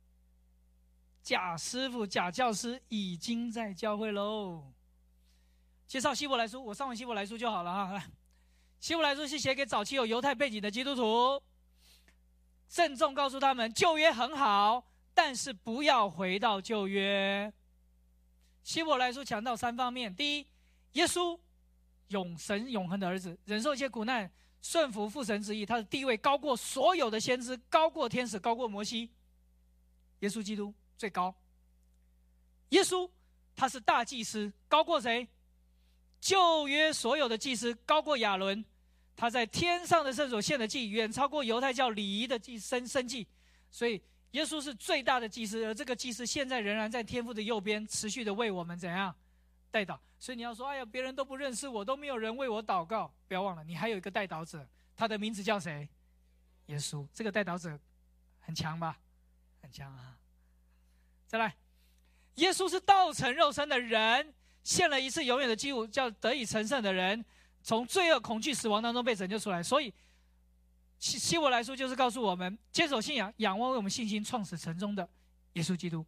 假师傅、假教师已经在教会喽。介绍希伯来书，我上完希伯来书就好了希伯来书是写给早期有犹太背景的基督徒，郑重告诉他们，旧约很好，但是不要回到旧约。希伯来书强调3方面：第一，耶稣神永恒的儿子，忍受一切苦难，顺服父神旨意，他的地位高过所有的先知，高过天使，高过摩西。耶稣基督最高。耶稣他是大祭司，高过谁？旧约所有的祭司，高过亚伦。他在天上的圣所献的祭，远超过犹太教礼仪的生祭。所以耶稣是最大的祭司，而这个祭司现在仍然在天父的右边，持续的为我们怎样代祷。所以你要说，哎呀，别人都不认识我，都没有人为我祷告，不要忘了，你还有一个代祷者，他的名字叫谁？耶稣。这个代祷者很强吧？很强再来，耶稣是道成肉身的人，献了一次永远的祭物，叫得以成圣的人。 从罪恶、恐惧、死亡当中被拯救出来。所以希伯来书就是告诉我们，坚守信仰，仰望为我们信心创始成终的耶稣基督。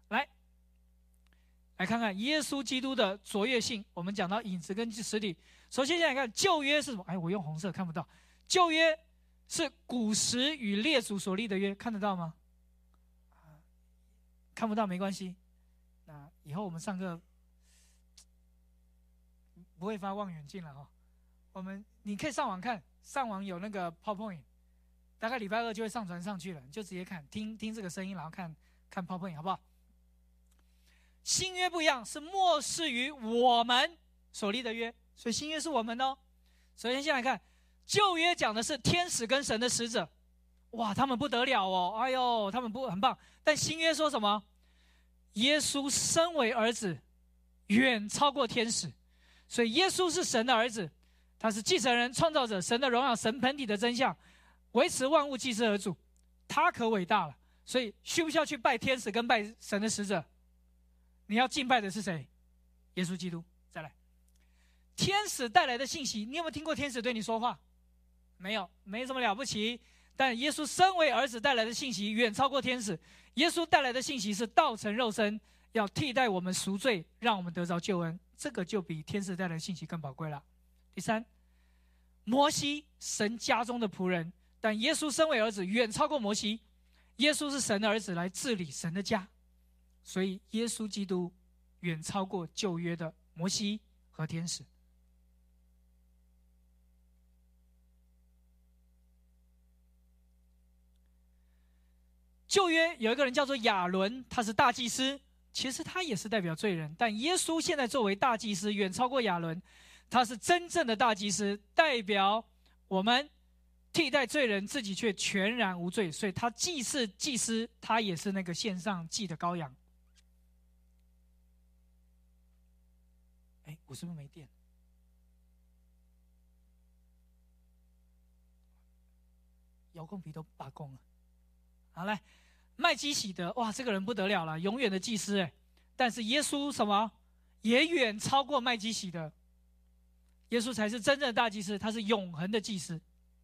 来看看耶稣基督的卓越性。我们讲到影子跟实体，首先先来看旧约是什么？我用红色看不到。旧约是古时与列祖所立的约，看得到吗？看不到没关系。那以后我们上课不会发望远镜了你可以上网看，上网有那个 PowerPoint， 大概礼拜二就会上传上去了，你就直接看，听这个声音，然后看 PowerPoint 好不好？新约不一样，是漠视于我们所立的约，所以新约是我们哦。首先先来看旧约，讲的是天使跟神的使者，哇，他们不得了哦，哎呦，他们很棒。但新约说什么？耶稣身为儿子，远超过天使，所以耶稣是神的儿子，他是继承人、创造者，神的荣耀，神本体的真相，维持万物祭司而主，他可伟大了。所以需不需要去拜天使跟拜神的使者？你要敬拜的是谁？耶稣基督。再来，天使带来的信息，你有没有听过天使对你说话？没有，没什么了不起。但耶稣身为儿子带来的信息远超过天使。耶稣带来的信息是道成肉身，要替代我们赎罪，让我们得着救恩，这个就比天使带来的信息更宝贵了。第三，摩西神家中的仆人，但耶稣身为儿子远超过摩西。耶稣是神的儿子，来治理神的家，所以耶稣基督远超过旧约的摩西和天使。旧约有一个人叫做亚伦，他是大祭司，其实他也是代表罪人，但耶稣现在作为大祭司远超过亚伦，他是真正的大祭司，代表我们替代罪人，自己却全然无罪，所以他既是祭司，他也是那个献上祭的羔羊。我是不是没电？遥控笔都罢工了。好，来，麦基洗德，哇，这个人不得了了，永远的祭司但是耶稣什么也远超过麦基洗德，耶稣才是真正的大祭司，他是永恒的祭司。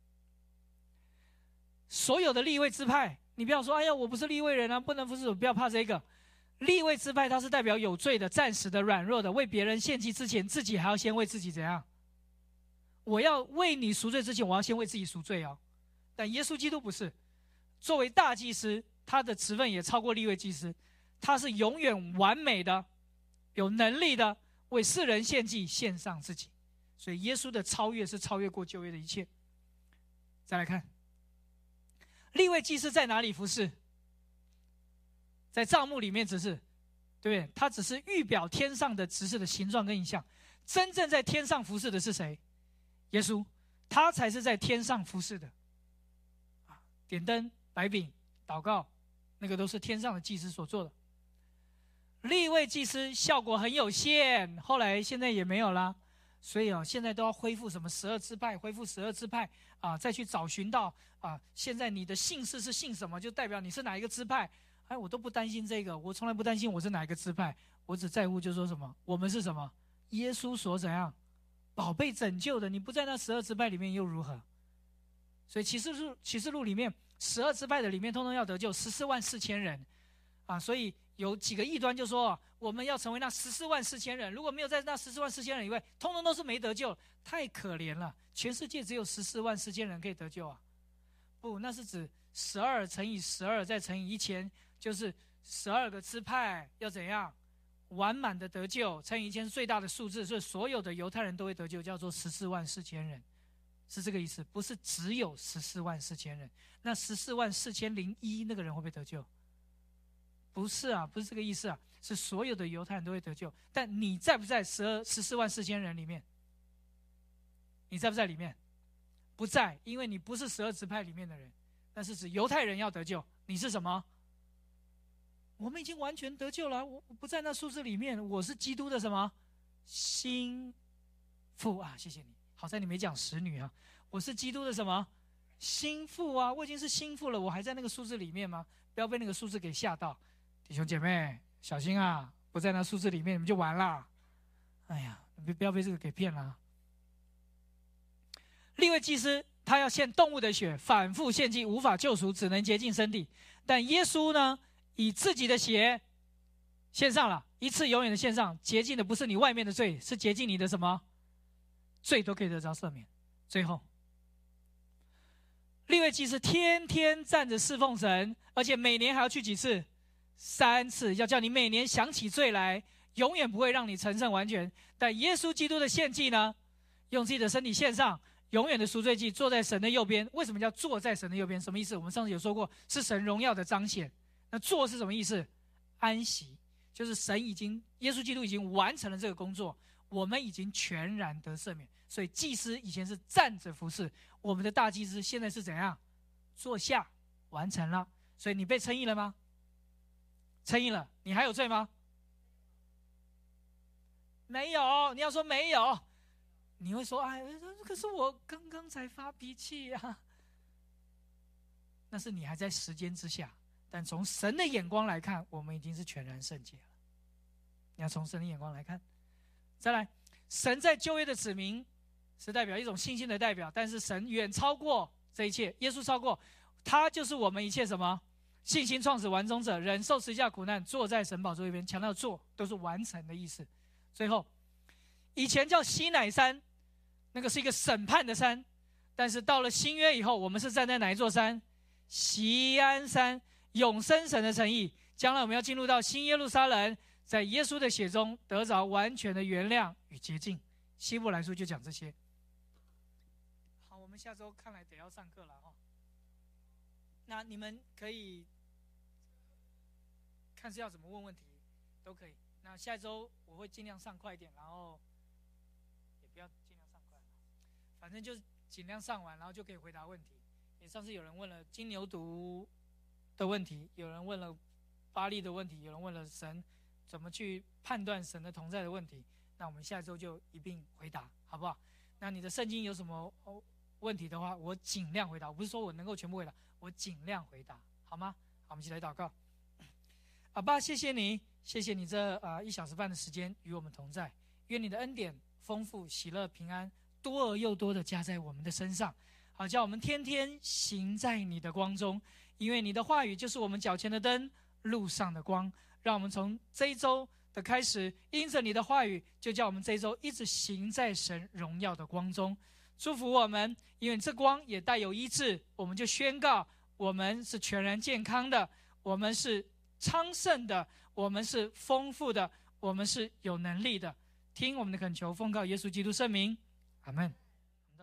所有的利未支派，你不要说，哎呀，我不是利未人啊，不能服侍我，不要怕这个。利未支派它是代表有罪的、暂时的、软弱的，为别人献祭之前，自己还要先为自己怎样？我要为你赎罪之前，我要先为自己赎罪哦。但耶稣基督不是，作为大祭司，他的职分也超过利未祭司，他是永远完美的、有能力的，为世人献祭，献上自己。所以耶稣的超越是超越过旧约的一切。再来看，利未祭司在哪里服侍？在帐幕里面只是，对不对？他只是预表天上的执事的形状跟影像。真正在天上服侍的是谁？耶稣，他才是在天上服侍的。点灯、摆饼、祷告，那个都是天上的祭司所做的。利未祭司效果很有限，后来现在也没有啦。所以现在都要恢复什么12支派，恢复12支派再去找寻到现在你的姓氏是姓什么，就代表你是哪一个支派。我都不担心这个，我从来不担心我是哪一个支派，我只在乎就说什么，我们是什么，耶稣所怎样宝贝拯救的，你不在那12支派里面又如何？所以启示录里面12支派的里面通通要得救14万4千人所以有几个异端就说我们要成为那14万4千人，如果没有在那14万4千人以外，通通都是没得救，太可怜了，全世界只有14万4千人可以得救不，那是指12乘以12再乘以1000，就是12个支派要怎样完满的得救，乘以1000是最大的数字，所以所有的犹太人都会得救，叫做14万4千人，是这个意思，不是只有14万4千人。那14万4001那个人会不会得救？不是不是这个意思是所有的犹太人都会得救。但你在不在14万4千人里面？你在不在里面？不在，因为你不是12支派里面的人。那是指犹太人要得救，你是什么？我们已经完全得救了，我不在那数字里面，我是基督的什么心腹谢谢你，好在你没讲使女我是基督的什么心腹我已经是心腹了，我还在那个数字里面吗？不要被那个数字给吓到，弟兄姐妹小心不在那数字里面你们就完了。哎呀，不要被这个给骗了。 利未祭司他要献动物的血，反复献祭无法救赎，只能洁净身体。但耶稣呢，以自己的血献上了，一次永远的献上，洁净的不是你外面的罪，是洁净你的什么罪都可以得着赦免。最后，利未祭司天天站着侍奉神，而且每年还要去几次？3次，要叫你每年想起罪来，永远不会让你成圣完全。但耶稣基督的献祭呢，用自己的身体献上，永远的赎罪祭，坐在神的右边。为什么叫坐在神的右边？什么意思？我们上次有说过，是神荣耀的彰显。那坐是什么意思？安息，就是耶稣基督已经完成了这个工作，我们已经全然得赦免。所以祭司以前是站着服侍，我们的大祭司现在是怎样？坐下，完成了。所以你被称义了吗？称义了，你还有罪吗？没有。你要说没有，你会说哎，可是我刚刚才发脾气啊。那是你还在时间之下，但从神的眼光来看，我们已经是全然圣洁了。你要从神的眼光来看。再来，神在旧约的指明是代表一种信心的代表，但是神远超过这一切，耶稣超过，他就是我们一切什么信心创始完终者，忍受十字架苦难，坐在神宝座一边，强调坐都是完成的意思。最后，以前叫西乃山，那个是一个审判的山，但是到了新约以后，我们是站在哪一座山？锡安山，永生神的诚意。将来我们要进入到新耶路撒冷，在耶稣的血中得着完全的原谅与洁净。希伯来书就讲这些。好，我们下周看来得要上课了哈。那你们可以看是要怎么问问题，都可以。那下一周我会尽量上快一点，然后也不要尽量上快，反正就是尽量上完，然后就可以回答问题。上次有人问了金牛犊的问题，有人问了巴力的问题，有人问了神怎么去判断神的同在的问题。那我们下周就一并回答，好不好？那你的圣经有什么问题的话，我尽量回答。我不是说我能够全部回答，我尽量回答，好吗？好，我们一起来祷告。阿爸，谢谢你，谢谢你这1小时半的时间与我们同在。愿你的恩典丰富、喜乐、平安，多而又多的加在我们的身上，好叫我们天天行在你的光中。因为你的话语就是我们脚前的灯，路上的光。让我们从这一周的开始，因着你的话语，就叫我们这一周一直行在神荣耀的光中。祝福我们，因为这光也带有医治，我们就宣告我们是全然健康的，我们是昌盛的，我们是丰富的，我们是有能力的。听我们的恳求，奉告耶稣基督圣名，阿们。